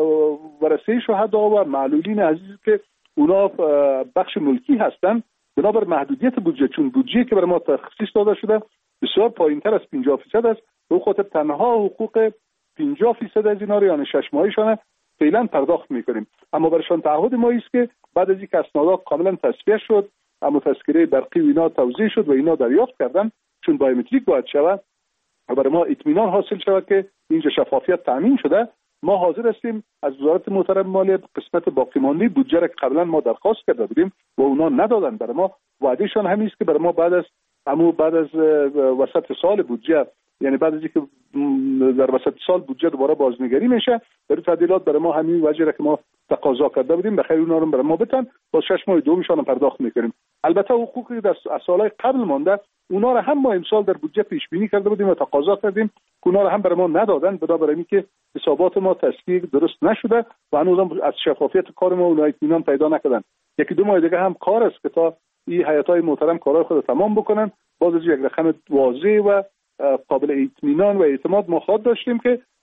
Speaker 14: ورثه شهدا و معلولین عزیز که اونا بخش ملکی هستن، بنابر محدودیت بودجه، چون بودجه که برای ما تخصیص داده شده بسیار پایینتر از پنجاه درصد است، به خاطر تنها حقوق پنجاه درصد از اینا رو یعنی شش ماهیشان فعلا پرداخت میکنیم. اما برایشان تعهد ما است که بعد از اینکه اسناد کاملا تصفیه شد، اما تذکره برقی و اینا توزیع شد و اینا دریافت کردن، چون بایومتریک باید شود و برای ما اطمینان حاصل شود که اینجا شفافیت تامین شده، ما حاضر هستیم از وزارت محترم مالیه قسمت باقی مانده بودجه را که قبلا ما درخواست کرده بودیم و اونا ندادن، برای ما وعدهشان همین است که برای ما بعد از اما بعد از وسط سال بودجه، یعنی بعد از اینکه در وسط سال بودجه دوباره بازنگری میشه، در تعدیلات برای ما همین وجه را که ما تقاضا کرده بودیم بخیر اونا رو برای ما بدن، با شش ماه دومشان پرداخت میکنیم. البته حقوقی در سالهای قبل مانده اونا رو هم ما امسال در بودجه پیش بینی کرده بودیم و تقاضا کردیم که اونا رو هم برای ما ندادن، بنابراین اینکه حسابات ما تصدیق درست نشده و هنوزم از شفافیت کار ما اونها اطمینان پیدا نکردن. یکی دو ماه دیگه هم کار است که تا این هیئت‌های محترم کارهای خود تمام بکنن، باز از یک رقم واضح و قابل اطمینان و اعتماد ما خواد داشتیم که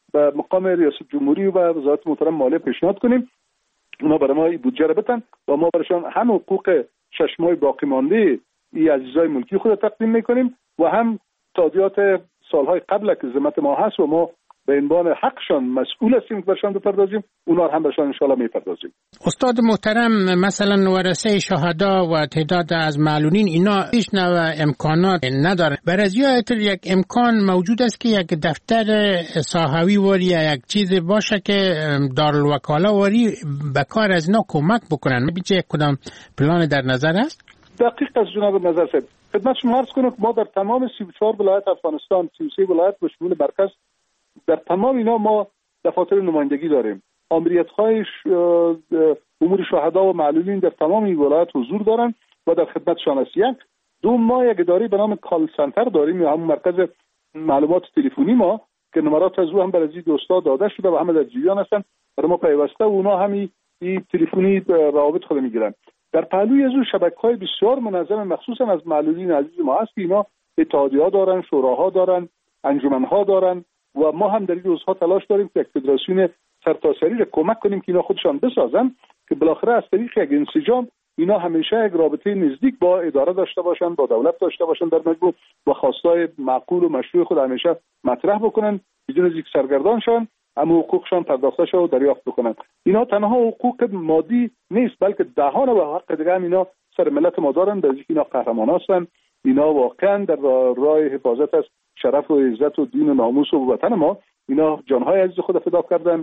Speaker 14: به مقام ریاست جمهوری و وزارت محترم مالیه پیشنهاد کنیم اونا برای ما این بودجه را بدن و ما برایشان هم حقوق شش ماه باقی مانده این عزیزای ملکی خود تقدیم میکنیم و هم تادیات سالهای قبل که ذمت ما هست و ما به عنوان حقشان مسئول هستیم که برشان بپردازیم اونا هم برشان انشاءالله میپردازیم.
Speaker 8: استاد محترم، مثلا ورثه شهدا و تعداد از معلولین اینا هیچ نوع امکانات ندارن. برای یک امکان موجود است که یک دفتر ساحوی وری یا یک چیز باشه که دارالوکاله وری به کار از اینا کمک بکنن. بیچه یک کدام پلان در نظر است؟
Speaker 14: دقیق از جناب نظر صاحب خدمت شما عرض کنم که ما در تمام سی و چهار ولایت افغانستان، سی و سه ولایت به شمول مرکز، در تمام اینا ما دفاتر نمایندگی داریم. آمریت‌های امور شهدا و معلولین در تمام این ولایت حضور دارن و در خدمتشان است. یک دو ما یک اداره به نام کال سنتر داریم یا همون مرکز معلومات تلفنی ما که نمرات از او هم برای دوستا داده شده و همه در جریان هستن، برای ما پیوسته و اونا همین این تلفنی روابط خود میگیرن. در پهلوی از او شبکه‌های بسیار منظم مخصوصا از معلولین عزیز ما هست که اینا اتحادیه‌ها دارن، شوراها دارن، انجمن‌ها دارن و ما هم در این روزها تلاش داریم که یک فدراسیون سرتاسری را کمک کنیم که اینا خودشان بسازن که بالاخره از طریق یک انسجام اینا همیشه یک رابطه نزدیک با اداره داشته باشن، با دولت داشته باشن، در مجموع و خواستای معقول و مشروع خود همیشه مطرح بکنن بدون از اینکه سرگردان شن، اما حقوقشان پرداخته شده و دریافت بکنن. اینا تنها حقوق مادی نیست بلکه دهان و حق دیگه هم اینا سر ملت ما دارن، در اینکه اینا قهرمان هستن. اینا واقعا در راه حفاظت از شرف و عزت و دین و ناموس و وطن ما اینا جانهای عزیز خود فدا کردن.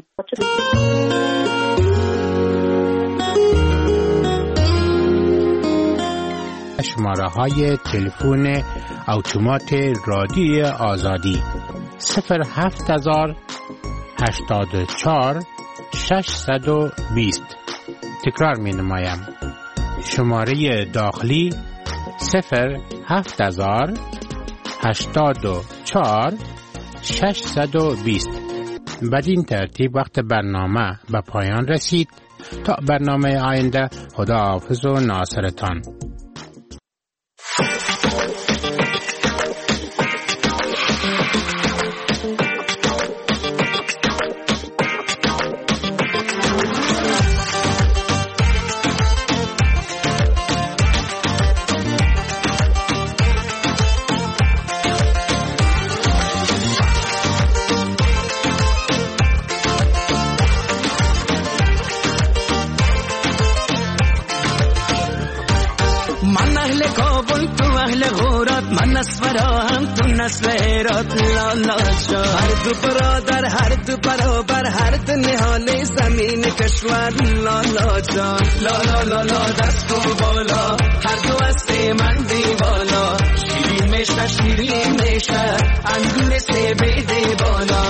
Speaker 8: شماره های تلفن اتومات رادیوی آزادی صفر هفت هزار هشتاد و چهار ششصد و بیست. تکرار می نمایم. شماره داخلی صفر هفت هزار هشتاد و چهار ششصد و بیست. بدین ترتیب وقت برنامه به پایان رسید. تا برنامه آینده، خدا حافظ و ناصرتان.
Speaker 11: نسل ایراد لالا شا هر دو برادر هر دو برابر هر دو نهال زمین کشور لالا جان لالا لالا دست و بالا هر دو است من دیوالا شیرین میشه شیرین میشه انگور سه بیده بالا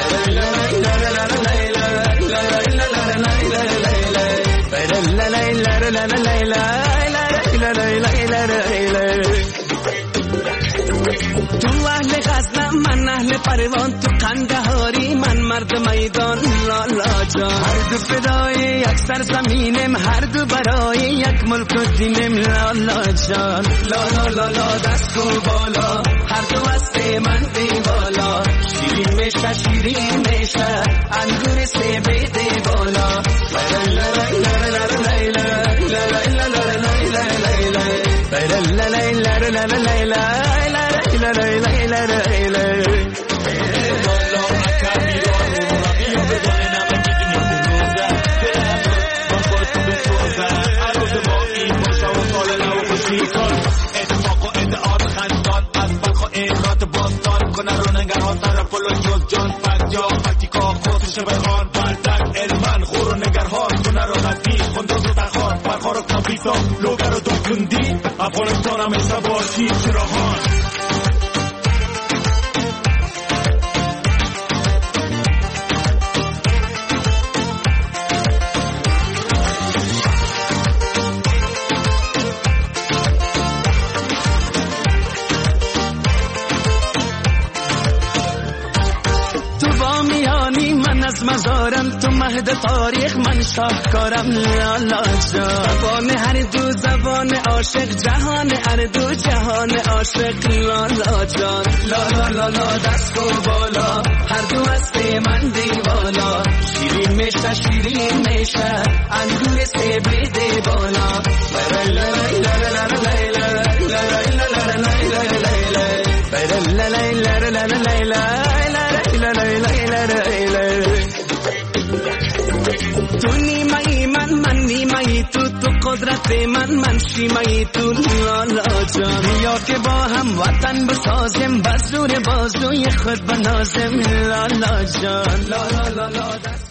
Speaker 11: تو اهل غزنم من اهل پروان تو قندهاری من مرد میدان لالا جان هر دو فدای یک سرزمینم هر دو برای یک ملک و دینم لالا جان لالا لالا دست و بالا هر دو است من دیوالا شیرین میشه شیرین میشه انگور سه بیده بالا افغانستان همیشه باشی چراغان تو با میانی من از مزار بگذارم تو مهد تاریخ من شاهکارم لالا جان زبان هر دو زبان عاشق جهان هر دو جهان عاشق لالا جان لالا لالا دست و بالا هر دو هست من دیوانا شیرین میشه شیرین میشه انگور سیب دی بالا تو نیمه‌ای من من نیمه‌ای تو تو قدرت من من شیمه‌ای تو لالا جان یا که با هم وطن بسازیم بزور بازوی خود بنازیم لالا جان لالا لالا